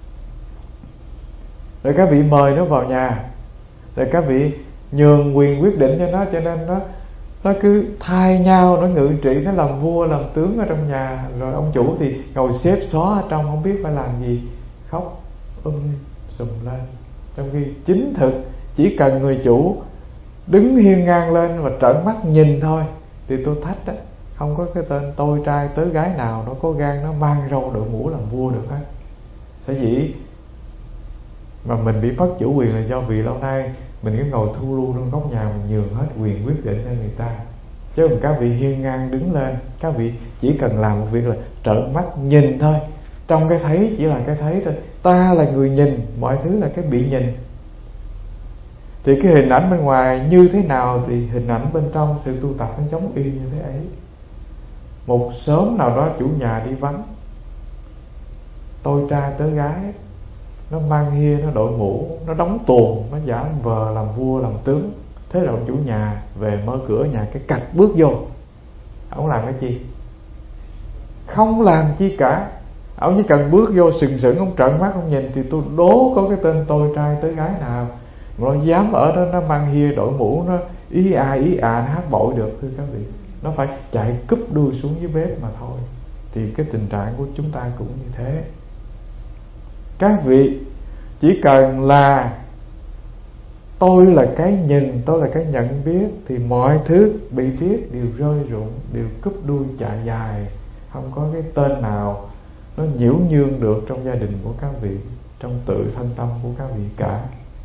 Speaker 2: Rồi các vị mời nó vào nhà, rồi các vị nhường quyền quyết định cho nó, cho nên nó cứ thay nhau, nó ngự trị, nó làm vua làm tướng ở trong nhà. Rồi ông chủ thì ngồi xếp xó ở trong, không biết phải làm gì, khóc sùm lên. Trong khi chính thực chỉ cần người chủ đứng hiên ngang lên và trợn mắt nhìn thôi thì tôi thách đó, không có cái tên tôi trai tớ gái nào nó có gan nó mang râu đội mũ làm vua được hết. Sở dĩ mà mình bị mất chủ quyền là do vì lâu nay mình cứ ngồi thu lu trong góc nhà, mình nhường hết quyền quyết định cho người ta. Chứ còn các vị hiên ngang đứng lên, các vị chỉ cần làm một việc là trợn mắt nhìn thôi. Trong cái thấy chỉ là cái thấy thôi. Ta là người nhìn, mọi thứ là cái bị nhìn. Thì cái hình ảnh bên ngoài như thế nào thì hình ảnh bên trong sự tu tập nó giống y như thế ấy. Một sớm nào đó chủ nhà đi vắng, tôi trai tớ gái nó mang hia, nó đội mũ, nó đóng tuồng, nó giả vờ làm vua làm tướng. Thế là ông chủ nhà về mở cửa nhà, cái cạch bước vô, ông làm cái gì? Không làm chi cả. Ông chỉ cần bước vô sừng sững, ông trợn mắt ông nhìn thì tôi đố có cái tên tôi trai tớ gái nào nó dám ở đó nó mang hia đội mũ, nó ý à nó hát bội được thưa các vị. Nó phải chạy cúp đuôi xuống dưới bếp mà thôi. Thì cái tình trạng của chúng ta cũng như thế. Các vị chỉ cần là tôi là cái nhìn, tôi là cái nhận biết thì mọi thứ bị biết đều rơi rụng, đều cúp đuôi chạy dài. Không có cái tên nào nó nhiễu nhương được trong gia đình của các vị, trong tự thân tâm của các vị cả.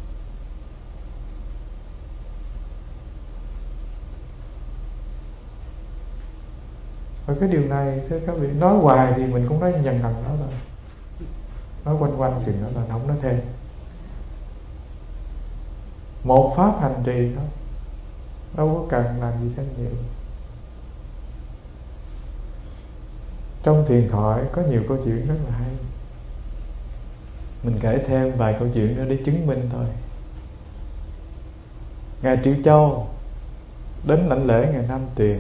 Speaker 2: Và cái điều này thưa các vị, nói hoài thì mình cũng nói dần đó thôi, nói quanh chuyện đó là không nói thêm. Một pháp hành trì thôi, đâu có cần làm gì thêm nhiều. Trong thiền thoại có nhiều câu chuyện rất là hay, mình kể thêm vài câu chuyện nữa để chứng minh thôi. Ngài Triệu Châu đến lãnh lễ Ngài Nam Tuyền.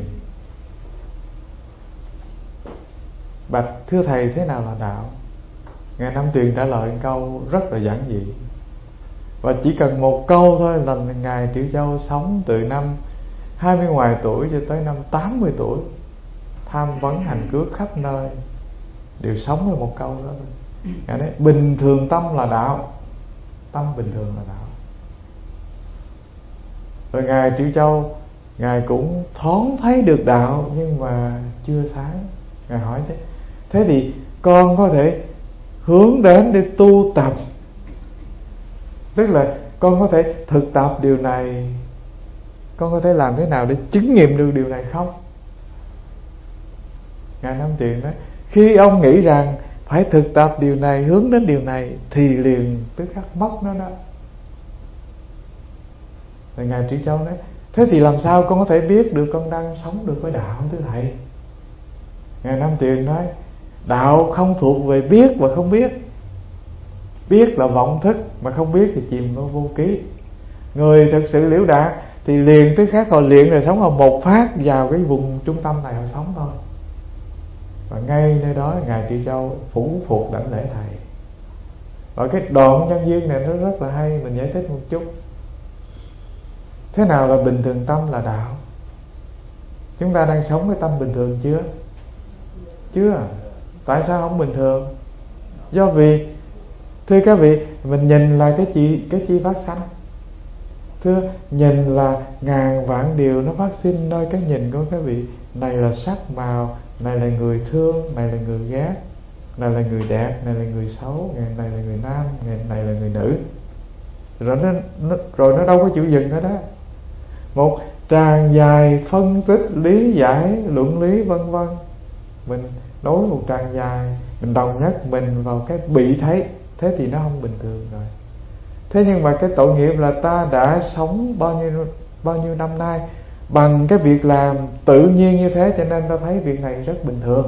Speaker 2: Bạch thưa thầy, thế nào là đạo? Ngài Nam Tuyền trả lời một câu rất là giản dị, và chỉ cần một câu thôi là Ngài Triệu Châu sống từ năm 20 ngoài tuổi cho tới năm 80 tuổi, tham vấn hành cước khắp nơi, đều sống với một câu đó thôi. Ngài nói bình thường tâm là đạo, tâm bình thường là đạo. Rồi Ngài Triệu Châu, Ngài cũng thoáng thấy được đạo nhưng mà chưa sáng. Ngài hỏi chứ, thế thì con có thể hướng đến để tu tập, tức là con có thể thực tập điều này, con có thể làm thế nào để chứng nghiệm được điều này không? Ngài Nam Tuyền nói, khi ông nghĩ rằng phải thực tập điều này, hướng đến điều này thì liền tức khắc mất nó đó. Rồi Ngài Trí Châu nói, thế thì làm sao con có thể biết được con đang sống được với đạo thưa thầy? Ngài Nam Tuyền nói, đạo không thuộc về biết và không biết. Biết là vọng thức, mà không biết thì chìm vào vô ký. Người thật sự liễu đạt thì liền tức khắc họ luyện rồi sống, họ một phát vào cái vùng trung tâm này họ sống thôi. Và ngay nơi đó Ngài Trị Châu phủ phục đảnh lễ thầy. Và cái đoạn nhân duyên này nó rất là hay, mình giải thích một chút. Thế nào là bình thường tâm là đạo? Chúng ta đang sống với tâm bình thường chưa? Chưa. Tại sao không bình thường? Do vì thưa các vị, mình nhìn là cái chi phát sanh. Thưa, nhìn là ngàn vạn điều nó phát sinh nơi cái nhìn của các vị. Này là sắc màu, này là người thương, này là người ghét, này là người đẹp, này là người xấu, này là người nam, này là người nữ. Rồi nó đâu có chịu dừng nữa đó. Một tràng dài phân tích, lý giải, luận lý vân vân. Mình nói một tràng dài, mình đồng nhất mình vào cái bị thấy, thế thì nó không bình thường rồi. Thế nhưng mà cái tội nghiệp là ta đã sống bao nhiêu năm nay bằng cái việc làm tự nhiên như thế, cho nên ta thấy việc này rất bình thường.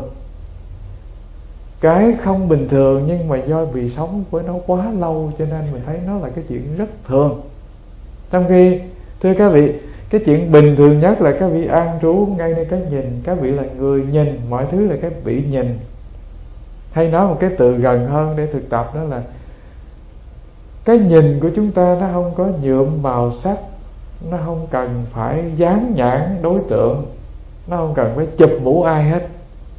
Speaker 2: Cái không bình thường nhưng mà do vì sống với nó quá lâu cho nên mình thấy nó là cái chuyện rất thường. Trong khi thưa các vị, cái chuyện bình thường nhất là các vị an trú ngay nơi cái nhìn. Các vị là người nhìn, mọi thứ là cái bị nhìn. Hay nói một cái từ gần hơn để thực tập, đó là cái nhìn của chúng ta nó không có nhuộm màu sắc, nó không cần phải dán nhãn đối tượng, nó không cần phải chụp mũ ai hết,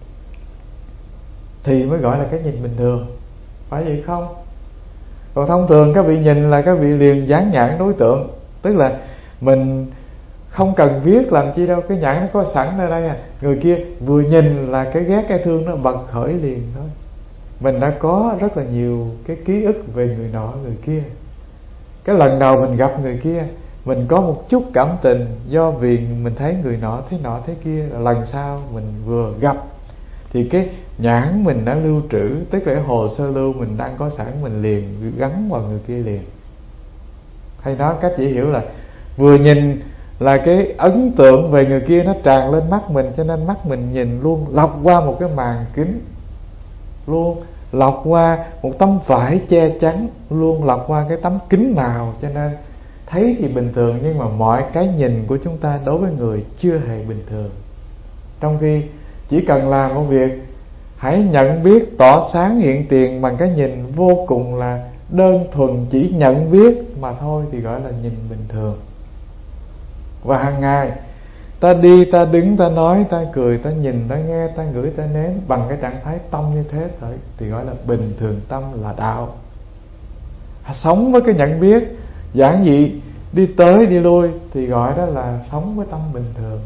Speaker 2: thì mới gọi là cái nhìn bình thường. Phải vậy không? Còn thông thường các vị nhìn là các vị liền dán nhãn đối tượng. Tức là mình không cần viết làm chi đâu, cái nhãn nó có sẵn ở đây à. Người kia vừa nhìn là cái ghét cái thương nó bật khởi liền thôi. Mình đã có rất là nhiều cái ký ức về người nọ người kia. Cái lần đầu mình gặp người kia, mình có một chút cảm tình do vì mình thấy người nọ thế kia. Lần sau mình vừa gặp thì cái nhãn mình đã lưu trữ, tức là cái hồ sơ lưu mình đang có sẵn, mình liền gắn vào người kia liền. Hay nói cách dễ hiểu là vừa nhìn là cái ấn tượng về người kia nó tràn lên mắt mình, cho nên mắt mình nhìn luôn lọc qua một cái màn kính, luôn lọc qua một tấm vải che chắn, luôn lọc qua cái tấm kính màu, cho nên thấy thì bình thường nhưng mà mọi cái nhìn của chúng ta đối với người chưa hề bình thường. Trong khi chỉ cần làm một việc, hãy nhận biết tỏ sáng hiện tiền bằng cái nhìn vô cùng là đơn thuần chỉ nhận biết mà thôi thì gọi là nhìn bình thường. Và hàng ngày ta đi, ta đứng, ta nói, ta cười, ta nhìn, ta nghe, ta ngửi, ta nếm bằng cái trạng thái tâm như thế thôi thì gọi là bình thường tâm, là đạo. Sống với cái nhận biết giản dị, đi tới đi lui thì gọi đó là sống với tâm bình thường.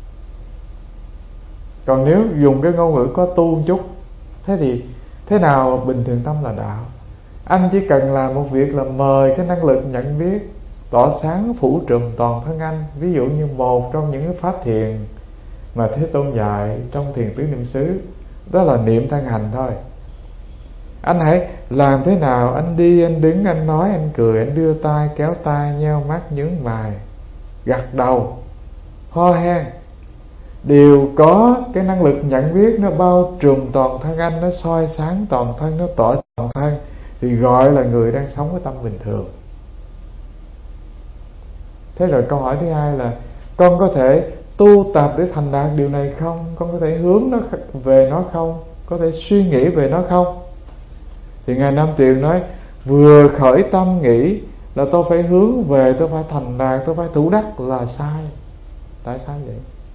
Speaker 2: Còn nếu dùng cái ngôn ngữ có tu một chút, thế thì thế nào bình thường tâm là đạo? Anh chỉ cần làm một việc là mời cái năng lực nhận biết tỏ sáng phủ trùm toàn thân anh. Ví dụ như một trong những pháp thiền mà Thế Tôn dạy trong thiền tứ niệm xứ, đó là niệm thân hành thôi. Anh hãy làm thế nào? Anh đi, anh đứng, anh nói, anh cười, anh đưa tay, kéo tay, nheo mắt, nhướng mày, gật đầu, ho hen, đều có cái năng lực nhận biết nó bao trùm toàn thân anh, nó soi sáng toàn thân, nó tỏ toàn thân thì gọi là người đang sống với tâm bình thường. Thế rồi câu hỏi thứ hai là con có thể tu tập để thành đạt điều này không? Con có thể hướng nó về nó không? Có thể suy nghĩ về nó không? Thì Ngài Nam Tuyền nói vừa khởi tâm nghĩ là tôi phải hướng về, tôi phải thành đạt, tôi phải thủ đắc là sai. Tại sao vậy?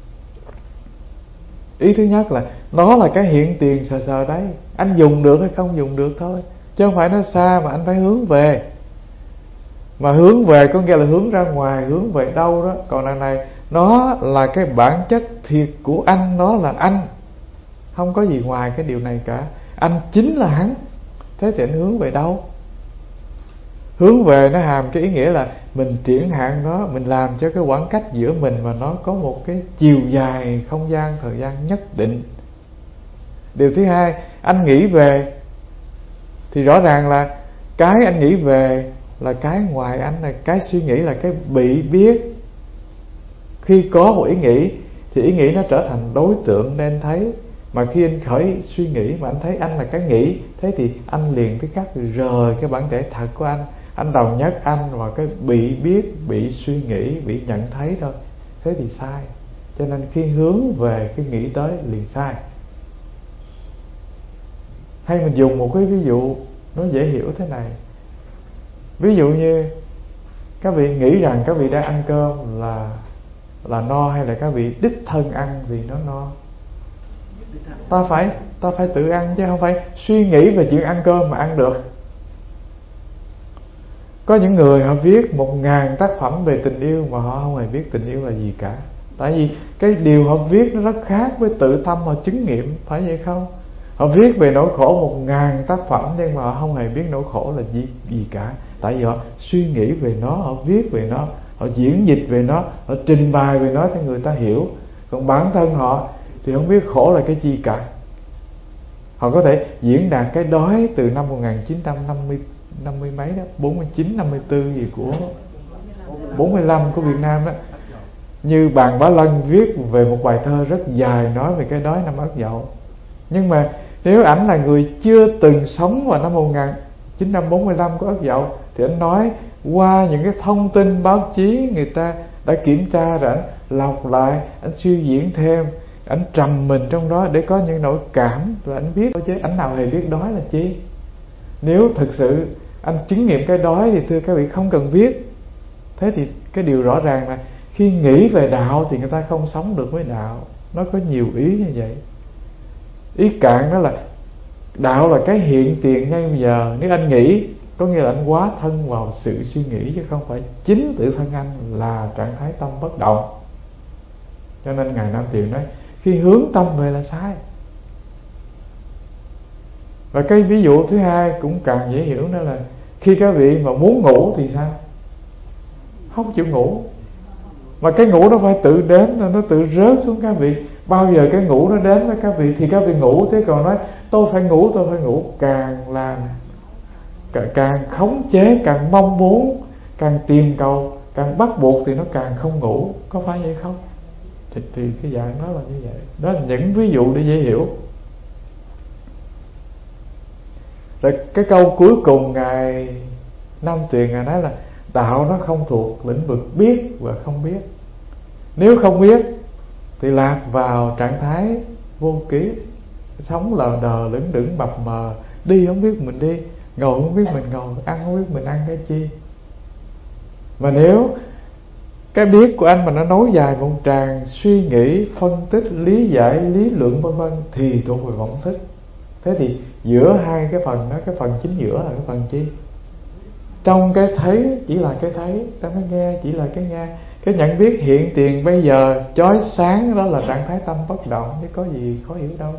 Speaker 2: Ý thứ nhất là nó là cái hiện tiền sờ sờ đấy, anh dùng được hay không dùng được thôi, chứ không phải nó xa mà anh phải hướng về. Mà hướng về có nghĩa là hướng ra ngoài, hướng về đâu đó. Còn đằng này nó là cái bản chất thiệt của anh, nó là anh, không có gì ngoài cái điều này cả. Anh chính là hắn. Thế thì anh hướng về đâu? Hướng về nó hàm cái ý nghĩa là mình triển hạn nó, mình làm cho cái khoảng cách giữa mình và nó có một cái chiều dài không gian, thời gian nhất định. Điều thứ hai, anh nghĩ về thì rõ ràng là cái anh nghĩ về là cái ngoài anh, là cái suy nghĩ, là cái bị biết. Khi có một ý nghĩ thì ý nghĩ nó trở thành đối tượng nên thấy. Mà khi anh khởi suy nghĩ mà anh thấy anh là cái nghĩ, thế thì anh liền cái cách rời cái bản thể thật của anh đồng nhất anh vào cái bị biết, bị suy nghĩ, bị nhận thấy thôi. Thế thì sai. Cho nên khi hướng về cái nghĩ tới liền sai. Hay mình dùng một cái ví dụ nó dễ hiểu thế này. Ví dụ như các vị nghĩ rằng các vị đang ăn cơm là no, hay là các vị đích thân ăn vì nó no? Ta phải tự ăn chứ không phải suy nghĩ về chuyện ăn cơm mà ăn được. Có những người họ viết 1000 tác phẩm về tình yêu mà họ không hề biết tình yêu là gì cả. Tại vì cái điều họ viết nó rất khác với tự tâm họ chứng nghiệm, phải vậy không? Họ viết về nỗi khổ 1000 tác phẩm nhưng mà họ không hề biết nỗi khổ là gì cả. Tại vì họ suy nghĩ về nó, họ viết về nó, họ diễn dịch về nó, họ trình bày về nó cho người ta hiểu. Còn bản thân họ thì không biết khổ là cái gì cả. Họ có thể diễn đạt cái đói từ năm 1950 mấy đó, 49, 54 gì của 45 của Việt Nam đó. Như Bàn Bá Lân viết về một bài thơ rất dài nói về cái đói năm Ất Dậu. Nhưng mà nếu ảnh là người chưa từng sống vào năm 1945 của Ất Dậu thì ảnh nói qua những cái thông tin báo chí người ta đã kiểm tra rồi, ảnh lọc lại, ảnh suy diễn thêm, ảnh trầm mình trong đó để có những nỗi cảm và ảnh biết thôi, chứ ảnh nào hề biết đói là chi. Nếu thực sự anh chứng nghiệm cái đói thì thưa các vị không cần viết. Thế thì cái điều rõ ràng là khi nghĩ về đạo thì người ta không sống được với đạo. Nó có nhiều ý như vậy. Ý cạn đó là đạo là cái hiện tiền ngay bây giờ. Nếu anh nghĩ Có nghĩa là anh quá thân vào sự suy nghĩ, chứ không phải chính tự thân anh là trạng thái tâm bất động. Cho nên Ngài Nam Tuyền nói khi hướng tâm về là sai. Và cái ví dụ thứ hai cũng càng dễ hiểu, đó là khi các vị mà muốn ngủ thì sao? Không chịu ngủ. Mà cái ngủ nó phải tự đến, nó tự rớt xuống các vị. Bao giờ cái ngủ nó đến với các vị thì các vị ngủ. Thế còn nói tôi phải ngủ, càng làm càng khống chế, càng mong muốn, càng tìm cầu, càng bắt buộc thì nó càng không ngủ. Có phải vậy không? Thì cái dạng đó là như vậy. Đó là những ví dụ để dễ hiểu. Rồi cái câu cuối cùng Ngài Nam Tuyền Ngài nói là đạo nó không thuộc lĩnh vực biết và không biết. Nếu không biết thì lạc vào trạng thái vô ký, sống lờ đờ lững đững mập mờ, đi không biết mình đi, ngồi không biết mình ngồi, ăn không biết mình ăn cái chi. Mà nếu cái biết của anh mà nó nối dài một tràng suy nghĩ, phân tích, lý giải, lý luận vân vân thì thuộc về vọng thức. Thế thì giữa hai cái phần đó, cái phần chính giữa là cái phần chi? Trong cái thấy chỉ là cái thấy, trong cái nghe chỉ là cái nghe. Cái nhận biết hiện tiền bây giờ chói sáng đó là trạng thái tâm bất động, chứ có gì khó hiểu đâu.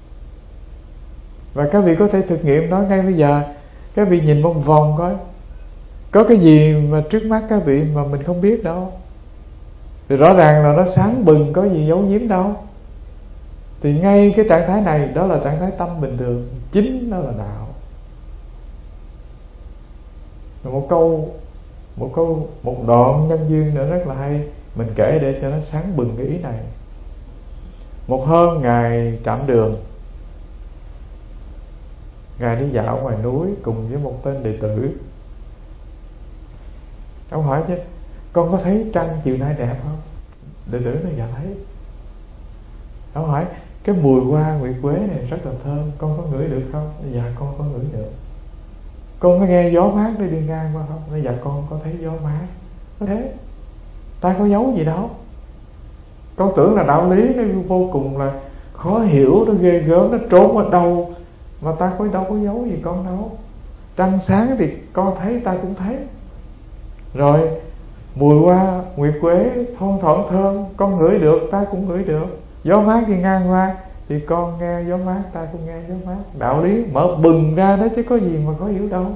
Speaker 2: Và các vị có thể thực nghiệm đó ngay bây giờ. Các vị nhìn một vòng coi, có cái gì mà trước mắt các vị mà mình không biết đâu. Thì rõ ràng là nó sáng bừng, có gì giấu giếm đâu. Thì ngay cái trạng thái này đó là trạng thái tâm bình thường, chính đó là đạo. Một đoạn nhân duyên nữa rất là hay, mình kể để cho nó sáng bừng cái ý này. Một hôm Ngài Trạm Đường, Ngài đi dạo ngoài núi cùng với một tên đệ tử. Ông hỏi chứ con có thấy trăng chiều nay đẹp không? Đệ tử nói dạ thấy. Ông hỏi cái mùi hoa nguyệt quế này rất là thơm, con có ngửi được không? Dạ con có ngửi được. Con có nghe gió mát đi ngang qua không? Nói dạ con có thấy gió mát. Có thế, ta có giấu gì đâu. Con tưởng là đạo lý nó vô cùng là khó hiểu, nó ghê gớm, nó trốn ở đâu, mà ta có đâu có giấu gì con đâu. Trăng sáng thì con thấy, ta cũng thấy. Rồi mùi hoa nguyệt quế thoang thoảng thơm, con ngửi được, ta cũng ngửi được. Gió mát đi ngang qua thì con nghe gió mát, ta cũng nghe gió mát. Đạo lý mở bừng ra đó chứ có gì mà khó hiểu đâu.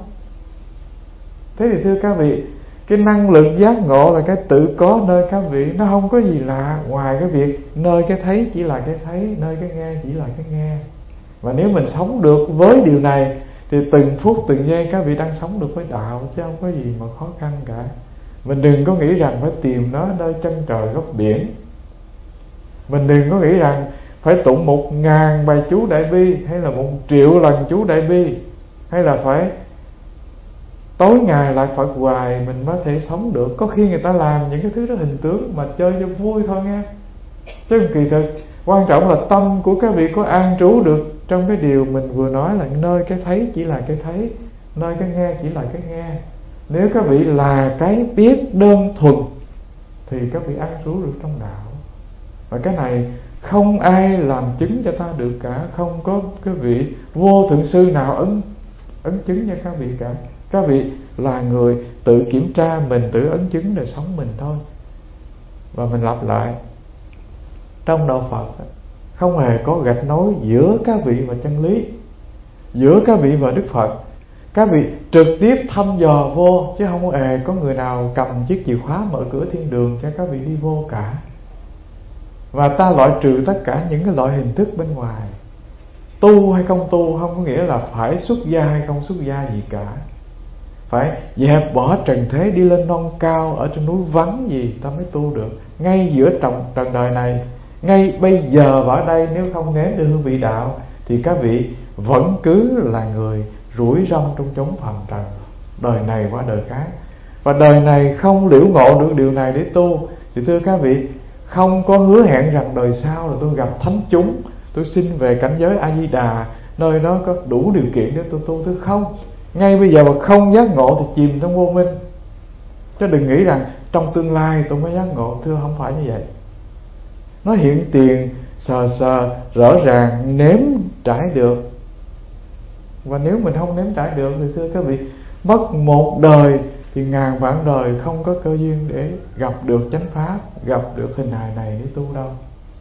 Speaker 2: Thế thì thưa các vị, cái năng lực giác ngộ là cái tự có nơi các vị. Nó không có gì lạ ngoài cái việc nơi cái thấy chỉ là cái thấy, nơi cái nghe chỉ là cái nghe. Và nếu mình sống được với điều này thì từng phút từng giây các vị đang sống được với đạo, chứ không có gì mà khó khăn cả. Mình đừng có nghĩ rằng phải tìm nó nơi chân trời góc biển. Mình đừng có nghĩ rằng phải tụng 1000 bài chú Đại Bi, hay là 1.000.000 lần chú Đại Bi, hay là phải tối ngày lại Phật hoài mình mới thể sống được. Có khi người ta làm những cái thứ đó hình tướng mà chơi cho vui thôi nghe. Chứ kỳ thực quan trọng là tâm của các vị có an trú được trong cái điều mình vừa nói, là nơi cái thấy chỉ là cái thấy, nơi cái nghe chỉ là cái nghe. Nếu các vị là cái biết đơn thuần thì các vị an trú được trong đạo. Và cái này không ai làm chứng cho ta được cả. Không có cái vị vô thượng sư nào ấn chứng cho các vị cả. Các vị là người tự kiểm tra mình, tự ấn chứng đời sống mình thôi. Và mình lặp lại, trong đạo Phật không hề có gạch nối giữa các vị và chân lý, giữa các vị và Đức Phật. Các vị trực tiếp thăm dò vô, chứ không hề có người nào cầm chiếc chìa khóa mở cửa thiên đường cho các vị đi vô cả. Và ta loại trừ tất cả những cái loại hình thức bên ngoài. Tu hay không tu không có nghĩa là phải xuất gia hay không xuất gia gì cả. Phải dẹp bỏ trần thế, đi lên non cao, ở trên núi vắng gì ta mới tu được. Ngay giữa trần đời này, ngay bây giờ và ở đây, nếu không nếm được hương vị đạo thì các vị vẫn cứ là người rủi rong trong chốn phàm trần, đời này qua đời khác. Và đời này không liễu ngộ được điều này để tu thì thưa các vị, không có hứa hẹn rằng đời sau là tôi gặp thánh chúng, tôi xin về cảnh giới A Di Đà, nơi đó có đủ điều kiện để tôi tu. Tôi không. Ngay bây giờ mà không giác ngộ thì chìm trong vô minh. Chứ đừng nghĩ rằng trong tương lai tôi mới giác ngộ. Thưa, không phải như vậy. Nó hiện tiền, sờ rõ ràng, nếm trải được. Và nếu mình không nếm trải được thì thưa các vị, mất một đời thì ngàn vạn đời không có cơ duyên để gặp được chánh pháp, gặp được hình hài này để tu đâu.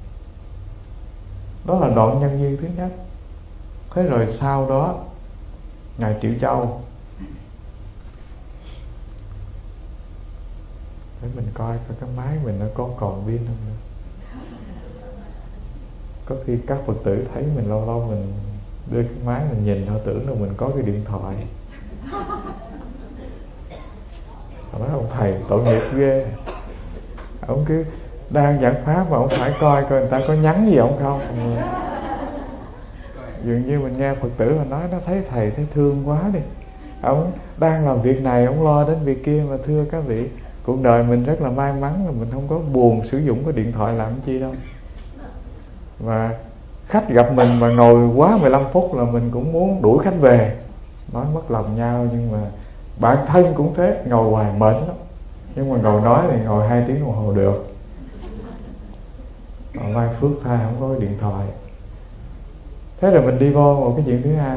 Speaker 2: Đó là đoạn nhân duyên thứ nhất. Thế rồi sau đó Ngài Triệu Châu, để mình coi cái máy mình nó có còn pin không nữa. Có khi các Phật tử thấy mình lâu lâu mình đưa cái máy mình nhìn, họ tưởng là mình có cái điện thoại. Họ nói ông thầy tội nghiệp ghê, ông cứ đang giảng pháp mà ông phải coi người ta có nhắn gì ông không. Dường như mình nghe Phật tử mà nói, nó thấy thầy thấy thương quá đi, ông đang làm việc này ông lo đến việc kia. Mà thưa các vị, cuộc đời mình rất là may mắn là mình không có buồn sử dụng cái điện thoại làm chi đâu. Và khách gặp mình mà ngồi quá 15 phút là mình cũng muốn đuổi khách về, nói mất lòng nhau. Nhưng mà bản thân cũng thế, ngồi hoài mệt lắm. Nhưng mà ngồi nói thì ngồi 2 tiếng đồng hồ được. Mà may phước thay không có cái điện thoại. Thế rồi mình đi vô một cái chuyện thứ hai.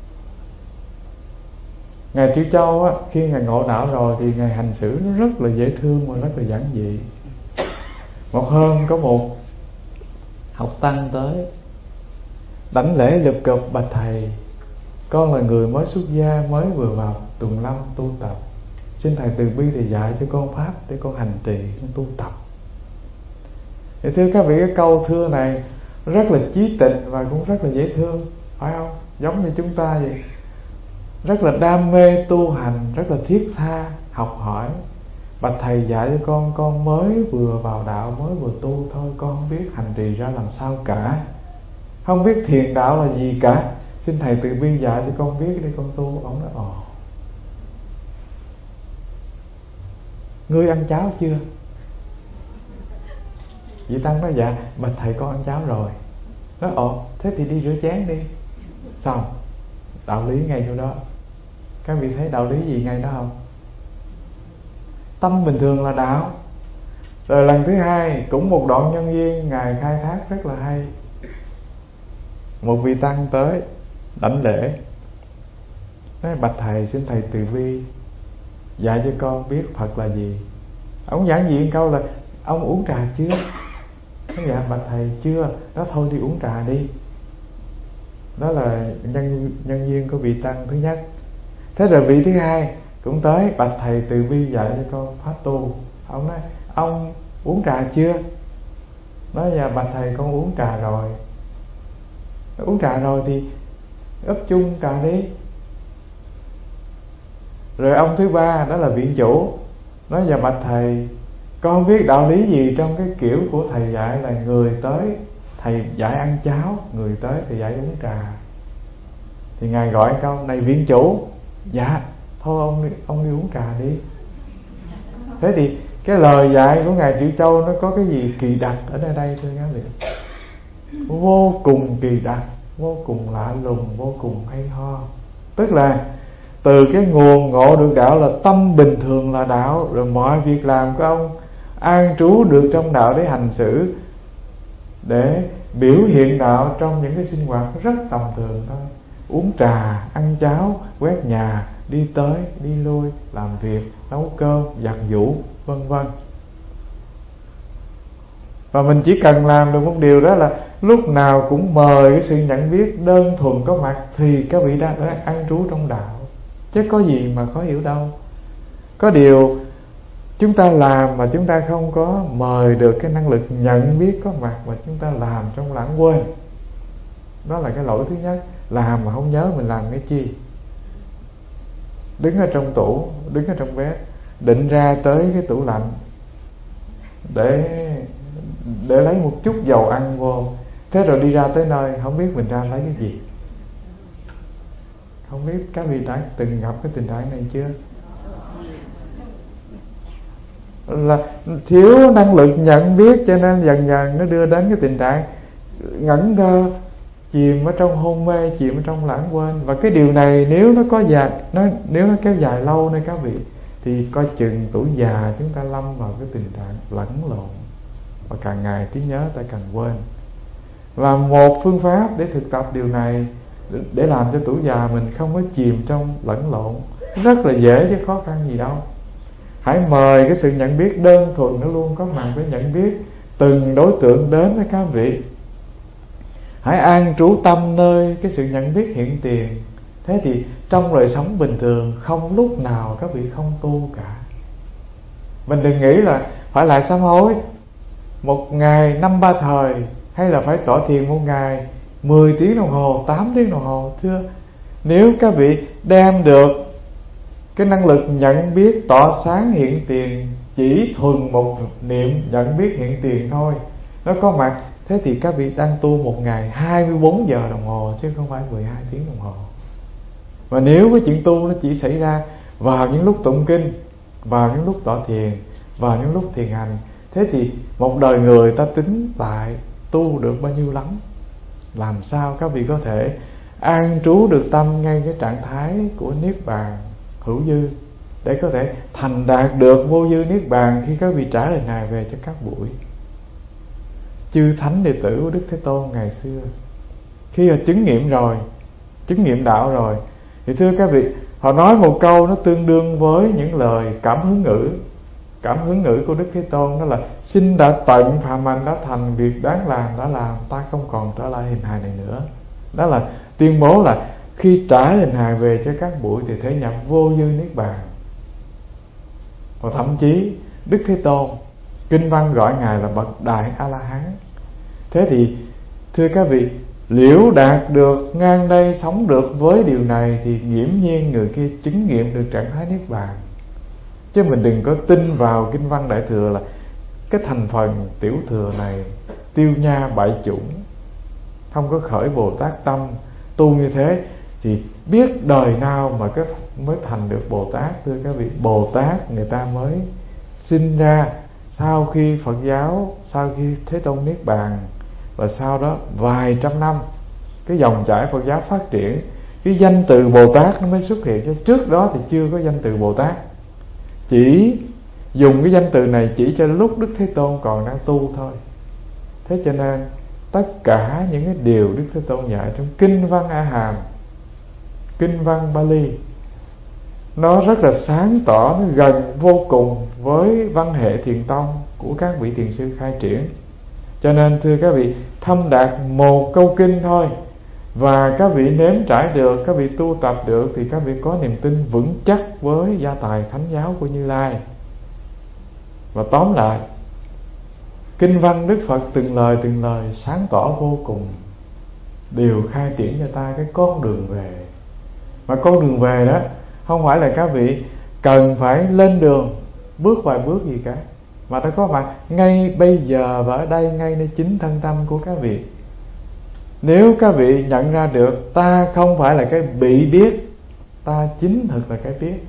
Speaker 2: Ngài Triệu Châu á, khi Ngài ngộ đạo rồi thì Ngài hành xử nó rất là dễ thương và rất là giản dị. Một hôm có một học tăng tới đảnh lễ lụp cụp: bạch thầy, con là người mới xuất gia, mới vừa vào tuần lâm tu tập, xin thầy từ bi thầy dạy cho con pháp để con hành trì, con tu tập. Thì thưa các vị, cái câu thưa này rất là chí tình và cũng rất là dễ thương, phải không? Giống như chúng ta vậy, rất là đam mê tu hành, rất là thiết tha học hỏi. Bạch thầy dạy cho con mới vừa vào đạo, mới vừa tu thôi, con không biết hành trì ra làm sao cả, không biết thiền đạo là gì cả, xin thầy từ bi dạy cho con biết để con tu. Ông nói ngươi ăn cháo chưa? Vị tăng nói dạ bạch thầy con ăn cháo rồi. Nói thế thì đi rửa chén đi. Xong, đạo lý ngay chỗ đó. Các vị thấy đạo lý gì ngay đó không? Tâm bình thường là đạo. Rồi lần thứ hai cũng một đoạn nhân duyên Ngài khai thác rất là hay. Một vị tăng tới đảnh lễ, nói bạch thầy, xin thầy từ bi dạy cho con biết Phật là gì. Ông giảng dị câu là ông uống trà chưa? Nói dạ bạch thầy chưa. Đó thôi đi uống trà đi. Đó là nhân duyên của vị tăng thứ nhất. Thế rồi vị thứ hai cũng tới: bạch thầy từ bi dạy cho con pháp tu. Ông nói ông uống trà chưa? Nói dạ bạch thầy con uống trà rồi. Uống trà rồi thì úp chung trà đi. Rồi ông thứ ba đó là viện chủ, nói dạ bạch thầy, con không biết đạo lý gì trong cái kiểu của thầy dạy là người tới thầy dạy ăn cháo, người tới thầy dạy uống trà. Thì Ngài gọi câu này viện chủ, dạ thôi ông đi uống trà đi. Thế thì cái lời dạy của Ngài Triệu Châu nó có cái gì kỳ đặc ở nơi đây thưa các vị? Vô cùng kỳ đặc, vô cùng lạ lùng, vô cùng hay ho. Tức là từ cái nguồn ngộ được đạo là tâm bình thường là đạo, rồi mọi việc làm của ông an trú được trong đạo để hành xử, để biểu hiện đạo trong những cái sinh hoạt rất tầm thường thôi. Uống trà, ăn cháo, quét nhà, đi tới, đi lui, làm việc, nấu cơm, giặt giũ, vân vân. Và mình chỉ cần làm được một điều đó là lúc nào cũng mời cái sự nhận biết đơn thuần có mặt, thì các vị đang ăn trú trong đạo, chứ có gì mà khó hiểu đâu. Có điều chúng ta làm mà chúng ta không có mời được cái năng lực nhận biết có mặt, mà chúng ta làm trong lãng quên. Đó là cái lỗi thứ nhất. Làm mà không nhớ mình làm cái chi. Đứng ở trong tủ, đứng ở trong bếp, định ra tới cái tủ lạnh để lấy một chút dầu ăn vô. Thế rồi đi ra tới nơi không biết mình ra lấy cái gì. Không biết các vị đã từng gặp cái tình trạng này chưa? Là thiếu năng lực nhận biết, cho nên dần dần nó đưa đến cái tình trạng ngẩn ngơ, chìm ở trong hôn mê, chìm ở trong lãng quên. Và cái điều này nếu nó kéo dài lâu này các vị, thì coi chừng tuổi già chúng ta lâm vào cái tình trạng lẫn lộn, và càng ngày trí nhớ ta càng quên. Và một phương pháp để thực tập điều này, để làm cho tuổi già mình không có chìm trong lẫn lộn, rất là dễ chứ khó khăn gì đâu. Hãy mời cái sự nhận biết đơn thuần nó luôn có mặt với nhận biết từng đối tượng đến với các vị. Hãy an trú tâm nơi cái sự nhận biết hiện tiền. Thế thì trong đời sống bình thường không lúc nào các vị không tu cả. Mình đừng nghĩ là phải lại sám hối một ngày 5-3 thời, hay là phải tọa thiền một ngày 10 tiếng đồng hồ, 8 tiếng đồng hồ. Thưa, nếu các vị đem được cái năng lực nhận biết tỏ sáng hiện tiền, chỉ thuần một niệm nhận biết hiện tiền thôi, nó có mặt, thế thì các vị đang tu một ngày 24 giờ đồng hồ chứ không phải 12 tiếng đồng hồ. Và nếu cái chuyện tu nó chỉ xảy ra vào những lúc tụng kinh, vào những lúc tọa thiền, vào những lúc thiền hành, thế thì một đời người ta tính lại tu được bao nhiêu lắm. Làm sao các vị có thể an trú được tâm ngay cái trạng thái của Niết Bàn hữu dư, để có thể thành đạt được vô dư Niết Bàn khi các vị trả lời Ngài về cho các buổi. Chư thánh đệ tử của Đức Thế Tôn ngày xưa, khi họ chứng nghiệm rồi, chứng nghiệm đạo rồi, thì thưa các vị, họ nói một câu nó tương đương với những lời cảm hứng ngữ. Cảm hứng ngữ của Đức Thế Tôn đó là: xin đã tận phạm hạnh đã thành, việc đáng làm đã làm, ta không còn trở lại hình hài này nữa. Đó là tuyên bố là khi trả hình hài về cho các buổi thì thể nhập vô dư Niết Bàn. Và thậm chí Đức Thế Tôn, kinh văn gọi Ngài là bậc Đại A-la-hán. Thế thì thưa các vị, liễu đạt được ngang đây, sống được với điều này, thì nghiễm nhiên người kia chứng nghiệm được trạng thái Niết Bàn. Chứ mình đừng có tin vào kinh văn Đại Thừa là cái thành phần tiểu thừa này tiêu nha bại chủng, không có khởi Bồ Tát tâm, tu như thế thì biết đời nào mà cái mới thành được Bồ Tát. Thưa các vị, Bồ Tát người ta mới sinh ra sau khi Phật giáo, sau khi Thế Tôn Niết Bàn, và sau đó vài trăm năm cái dòng chảy Phật giáo phát triển, cái danh từ Bồ Tát nó mới xuất hiện. Chứ trước đó thì chưa có danh từ Bồ Tát, chỉ dùng cái danh từ này chỉ cho lúc Đức Thế Tôn còn đang tu thôi. Thế cho nên tất cả những cái điều Đức Thế Tôn dạy trong kinh văn A Hàm, kinh văn Bali, nó rất là sáng tỏ, nó gần vô cùng với văn hệ thiền tông của các vị thiền sư khai triển. Cho nên thưa các vị, thâm đạt một câu kinh thôi, và các vị nếm trải được, các vị tu tập được, thì các vị có niềm tin vững chắc với gia tài thánh giáo của Như Lai. Và tóm lại, kinh văn Đức Phật từng lời sáng tỏ vô cùng, đều khai triển cho ta cái con đường về. Mà con đường về đó không phải là các vị cần phải lên đường bước vài bước gì cả, mà nó có mặt ngay bây giờ và ở đây, ngay nơi chính thân tâm của các vị. Nếu các vị nhận ra được ta không phải là cái bị biết, ta chính thực là cái biết,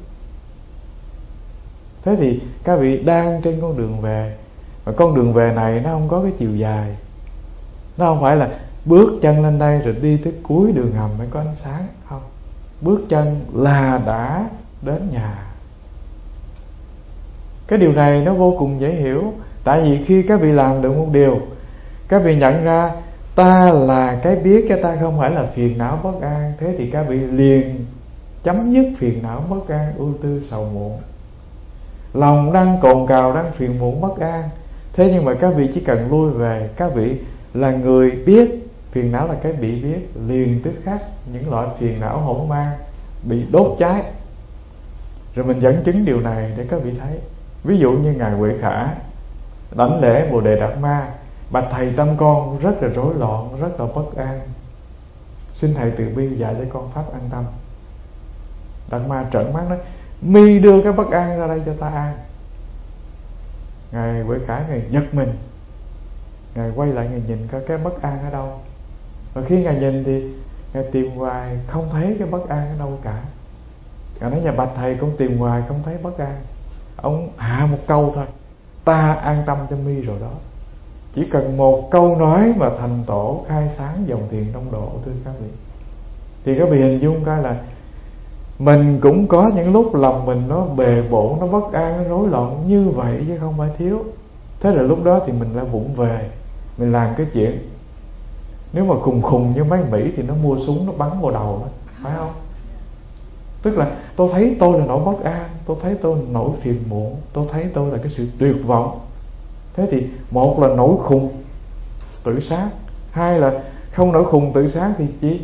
Speaker 2: thế thì các vị đang trên con đường về. Và con đường về này nó không có cái chiều dài, nó không phải là bước chân lên đây rồi đi tới cuối đường hầm mới có ánh sáng. Không, bước chân là đã đến nhà. Cái điều này nó vô cùng dễ hiểu. Tại vì khi các vị làm được một điều, các vị nhận ra ta là cái biết, cái ta không phải là phiền não bất an, thế thì các vị liền chấm dứt phiền não bất an, ưu tư sầu muộn. Lòng đang cồn cào, đang phiền muộn bất an, thế nhưng mà các vị chỉ cần lui về, các vị là người biết, phiền não là cái bị biết, liền tức khắc những loại phiền não hỗn mang bị đốt cháy. Rồi mình dẫn chứng điều này để các vị thấy. Ví dụ như Ngài Huệ Khả đảnh lễ Bồ Đề Đạt Ma: bạch thầy, tâm con rất là rối loạn, rất là bất an, xin thầy từ bi dạy cho con pháp an tâm. Đạt Ma trợn mắt nói: mi đưa cái bất an ra đây cho ta an. Ngài Huệ Khả Ngài giật mình, Ngài quay lại, Ngài nhìn coi cái bất an ở đâu. Và khi Ngài nhìn thì Ngài tìm hoài không thấy cái bất an ở đâu cả. Ngài nói: nhà bạch thầy, con tìm hoài không thấy bất an. Ông hạ một câu thôi: ta an tâm cho mi rồi đó. Chỉ cần một câu nói mà thành tổ khai sáng dòng thiền đông độ. Thưa các vị, thì các vị hình dung coi là mình cũng có những lúc lòng mình nó bề bộn, nó bất an, nó rối loạn như vậy chứ không phải thiếu. Thế là lúc đó thì mình lại vụng về, mình làm cái chuyện, nếu mà khùng như mấy Mỹ thì nó mua súng nó bắn vào đầu đó, phải không? Tức là tôi thấy tôi là nỗi bất an, tôi thấy tôi là nỗi phiền muộn, tôi thấy tôi là cái sự tuyệt vọng. Thế thì một là nổi khùng tự sát, hai là không nổi khùng tự sát thì chi?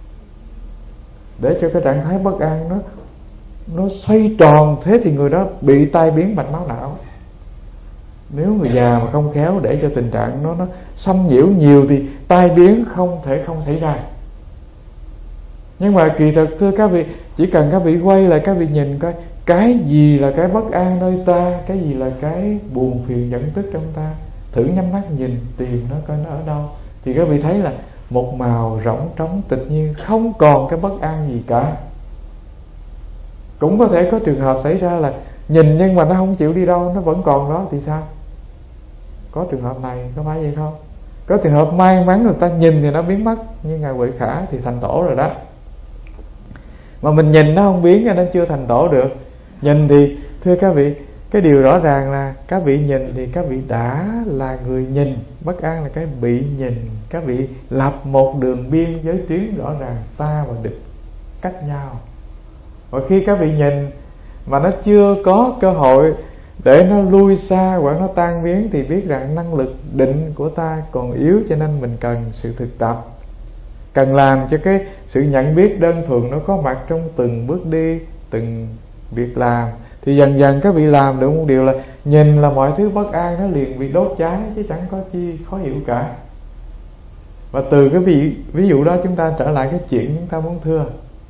Speaker 2: Để cho cái trạng thái bất an nó xoay tròn, thế thì người đó bị tai biến mạch máu não. Nếu người già mà không khéo để cho tình trạng nó xâm nhiễu nhiều thì tai biến không thể không xảy ra. Nhưng mà kỳ thực thưa các vị, chỉ cần các vị quay lại các vị nhìn coi cái gì là cái bất an nơi ta, cái gì là cái buồn phiền giận tức trong ta, thử nhắm mắt nhìn tìm nó coi nó ở đâu, thì các vị thấy là một màu rỗng trống tịch nhiên, không còn cái bất an gì cả. Cũng có thể có trường hợp xảy ra là nhìn nhưng mà nó không chịu đi đâu, nó vẫn còn đó thì sao? Có trường hợp này, có phải vậy không? Có trường hợp may mắn người ta nhìn thì nó biến mất, như Ngài Huệ Khả thì thành tổ rồi đó. Mà mình nhìn nó không biến cho nên chưa thành tổ được. Nhìn thì thưa các vị, cái điều rõ ràng là các vị nhìn thì các vị đã là người nhìn. Bất an là cái bị nhìn. Các vị lập một đường biên giới tuyến rõ ràng, ta và địch cách nhau. Và khi các vị nhìn mà nó chưa có cơ hội để nó lui xa hoặc nó tan biến thì biết rằng năng lực định của ta còn yếu, cho nên mình cần sự thực tập, cần làm cho cái sự nhận biết đơn thuần nó có mặt trong từng bước đi, từng việc làm. Thì dần dần các vị làm được một điều là nhìn là mọi thứ bất an nó liền bị đốt cháy, chứ chẳng có chi khó hiểu cả. Và từ cái ví dụ đó chúng ta trở lại cái chuyện chúng ta muốn thưa,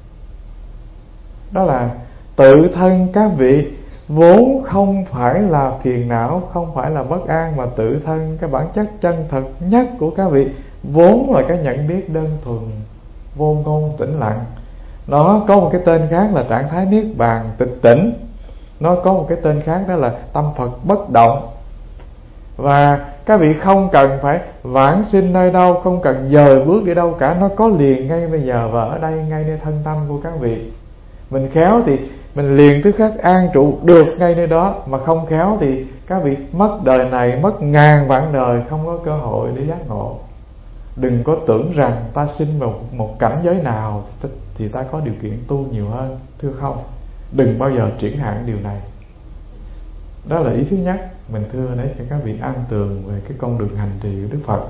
Speaker 2: đó là tự thân các vị vốn không phải là phiền não, không phải là bất an, mà tự thân cái bản chất chân thật nhất của các vị vốn là cái nhận biết đơn thuần, vô ngôn tĩnh lặng. Nó có một cái tên khác là trạng thái niết bàn tịch tỉnh, nó có một cái tên khác đó là tâm Phật bất động. Và các vị không cần phải vãng sinh nơi đâu, không cần dời bước đi đâu cả, nó có liền ngay bây giờ và ở đây, ngay nơi thân tâm của các vị. Mình khéo thì mình liền tức khắc an trụ được ngay nơi đó, mà không khéo thì các vị mất đời này, mất ngàn vạn đời không có cơ hội để giác ngộ. Đừng có tưởng rằng ta sinh vào một cảnh giới nào thì ta có điều kiện tu nhiều hơn, thưa không. Đừng bao giờ triển hạn điều này. Đó là ý thứ nhất mình thưa để cho các vị an tường về cái con đường hành trì của Đức Phật.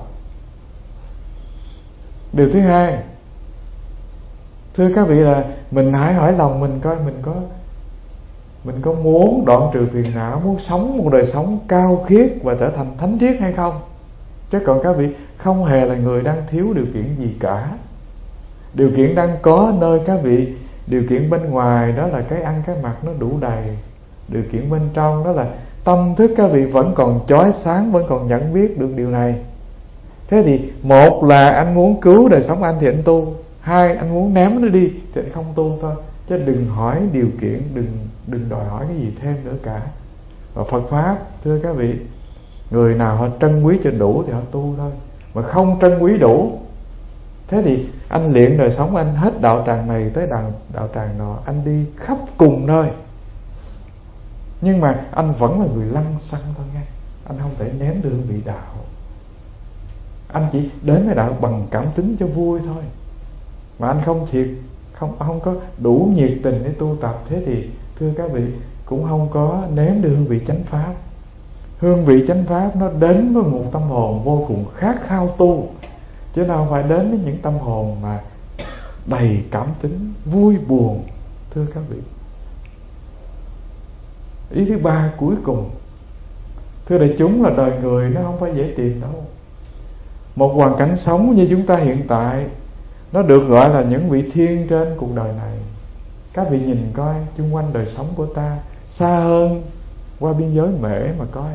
Speaker 2: Điều thứ hai, thưa các vị, là mình hãy hỏi lòng mình coi mình có muốn đoạn trừ phiền não, muốn sống một đời sống cao khiết và trở thành thánh triết hay không. Chứ còn các vị không hề là người đang thiếu điều kiện gì cả. Điều kiện đang có nơi các vị, điều kiện bên ngoài đó là cái ăn cái mặc nó đủ đầy. Điều kiện bên trong đó là tâm thức các vị vẫn còn chói sáng, vẫn còn nhận biết được điều này. Thế thì một là anh muốn cứu đời sống anh thì anh tu, hai anh muốn ném nó đi thì anh không tu thôi. Chứ đừng hỏi điều kiện, đừng đòi hỏi cái gì thêm nữa cả. Và Phật Pháp thưa các vị, người nào họ trân quý cho đủ thì họ tu thôi, mà không trân quý đủ, thế thì anh luyện đời sống anh hết đạo tràng này tới đạo tràng nọ, anh đi khắp cùng nơi, nhưng mà anh vẫn là người lăng xăng thôi nghe. Anh không thể ném được vị đạo. Anh chỉ đến với đạo bằng cảm tính cho vui thôi, mà anh không có đủ nhiệt tình để tu tập. Thế thì thưa các vị cũng không có nếm được hương vị chánh pháp. Hương vị chánh pháp nó đến với một tâm hồn vô cùng khát khao tu, chứ nào phải đến với những tâm hồn mà đầy cảm tính vui buồn. Thưa các vị, ý thứ ba cuối cùng, thưa đại chúng, là đời người nó không phải dễ tìm đâu. Một hoàn cảnh sống như chúng ta hiện tại, nó được gọi là những vị thiên trên cuộc đời này. Các vị nhìn coi chung quanh đời sống của ta, xa hơn qua biên giới Mễ mà coi,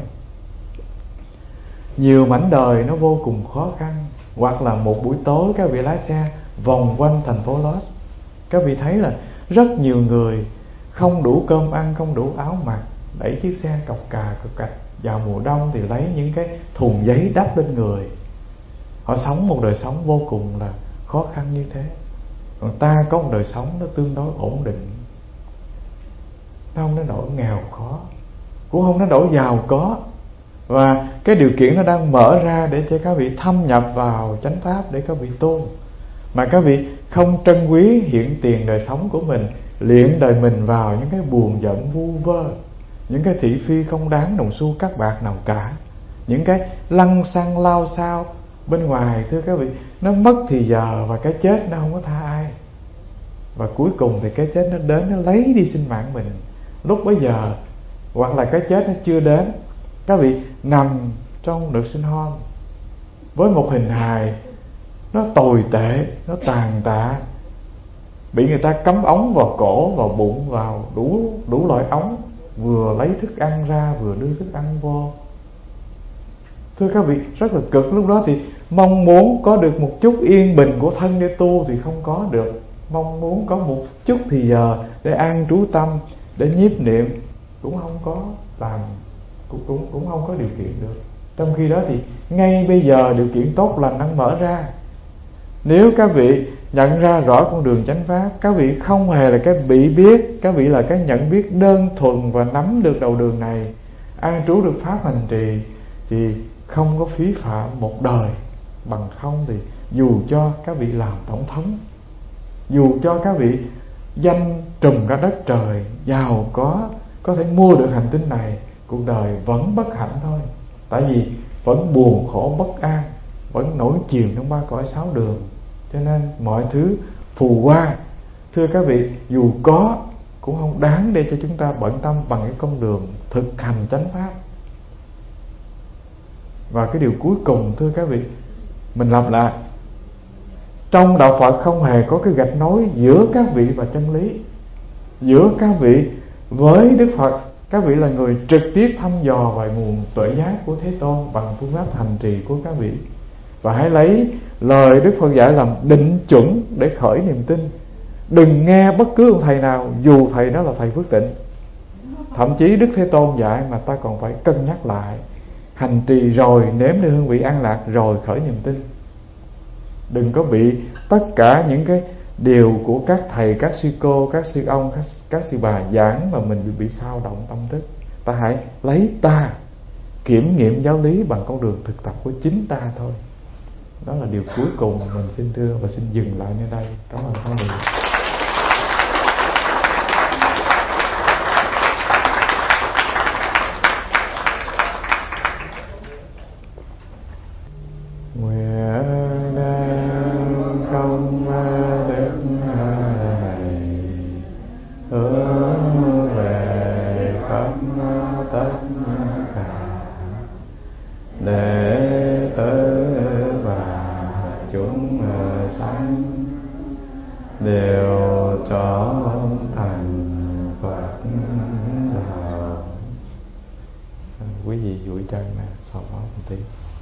Speaker 2: nhiều mảnh đời nó vô cùng khó khăn. Hoặc là một buổi tối các vị lái xe vòng quanh thành phố Los, các vị thấy là rất nhiều người không đủ cơm ăn, không đủ áo mặc, đẩy chiếc xe cộc cạch. Vào mùa đông thì lấy những cái thùng giấy đắp lên người. Họ sống một đời sống vô cùng là khó khăn như thế. Còn ta có một đời sống nó tương đối ổn định, nó không đến nỗi nghèo khó, cũng không đến nỗi giàu có. Và cái điều kiện nó đang mở ra để cho các vị thâm nhập vào chánh pháp để các vị tu. Mà các vị không trân quý hiện tiền đời sống của mình, luyện đời mình vào những cái buồn giận vu vơ, những cái thị phi không đáng đồng xu cát bạc nào cả, những cái lăng xăng lao xao bên ngoài, thưa các vị, nó mất thì giờ và cái chết nó không có tha ai. Và cuối cùng thì cái chết nó đến, nó lấy đi sinh mạng mình lúc bấy giờ, hoặc là cái chết nó chưa đến. Các vị nằm trong đợt sinh hon với một hình hài nó tồi tệ, nó tàn tạ, bị người ta cắm ống vào cổ, vào bụng, vào đủ loại ống, vừa lấy thức ăn ra vừa đưa thức ăn vô. Thưa các vị, rất là cực. Lúc đó thì mong muốn có được một chút yên bình của thân để tu thì không có được, mong muốn có một chút thì giờ để an trú tâm, để nhiếp niệm cũng không có làm, cũng không có điều kiện được. Trong khi đó thì ngay bây giờ điều kiện tốt lành đang mở ra. Nếu các vị nhận ra rõ con đường chánh pháp, các vị không hề là cái bị biết, các vị là cái nhận biết đơn thuần và nắm được đầu đường này, an trú được pháp hành trì, thì không có phí phạm một đời. Bằng không thì dù cho các vị làm tổng thống, dù cho các vị danh trùm cả đất trời, giàu có thể mua được hành tinh này, cuộc đời vẫn bất hạnh thôi. Tại vì vẫn buồn khổ bất an, vẫn nổi chìm trong ba cõi sáu đường. Cho nên mọi thứ phù qua, thưa các vị, dù có cũng không đáng để cho chúng ta bận tâm bằng cái con đường thực hành chánh pháp. Và cái điều cuối cùng, thưa các vị, mình lặp lại, trong đạo Phật không hề có cái gạch nối giữa các vị và chân lý, giữa các vị với Đức Phật. Các vị là người trực tiếp thăm dò về nguồn tuệ giác của Thế Tôn bằng phương pháp hành trì của các vị. Và hãy lấy lời Đức Phật dạy làm định chuẩn để khởi niềm tin. Đừng nghe bất cứ ông thầy nào, dù thầy đó là thầy Phước Tịnh. Thậm chí Đức Thế Tôn dạy mà ta còn phải cân nhắc lại. Hành trì rồi, nếm được hương vị an lạc rồi khởi niềm tin. Đừng có bị tất cả những cái điều của các thầy, các sư cô, các sư ông, các sư bà giảng mà mình bị xao động tâm thức. Ta hãy lấy ta kiểm nghiệm giáo lý bằng con đường thực tập của chính ta thôi. Đó là điều cuối cùng mình xin thưa và xin dừng lại nơi đây. Cảm ơn các vị. Nguyện đem công đức này hướng về khắp tất cả đệ tử và chúng sanh đều trở thành Phật đạo. Quý vị duỗi chân nè, sau đó một tí.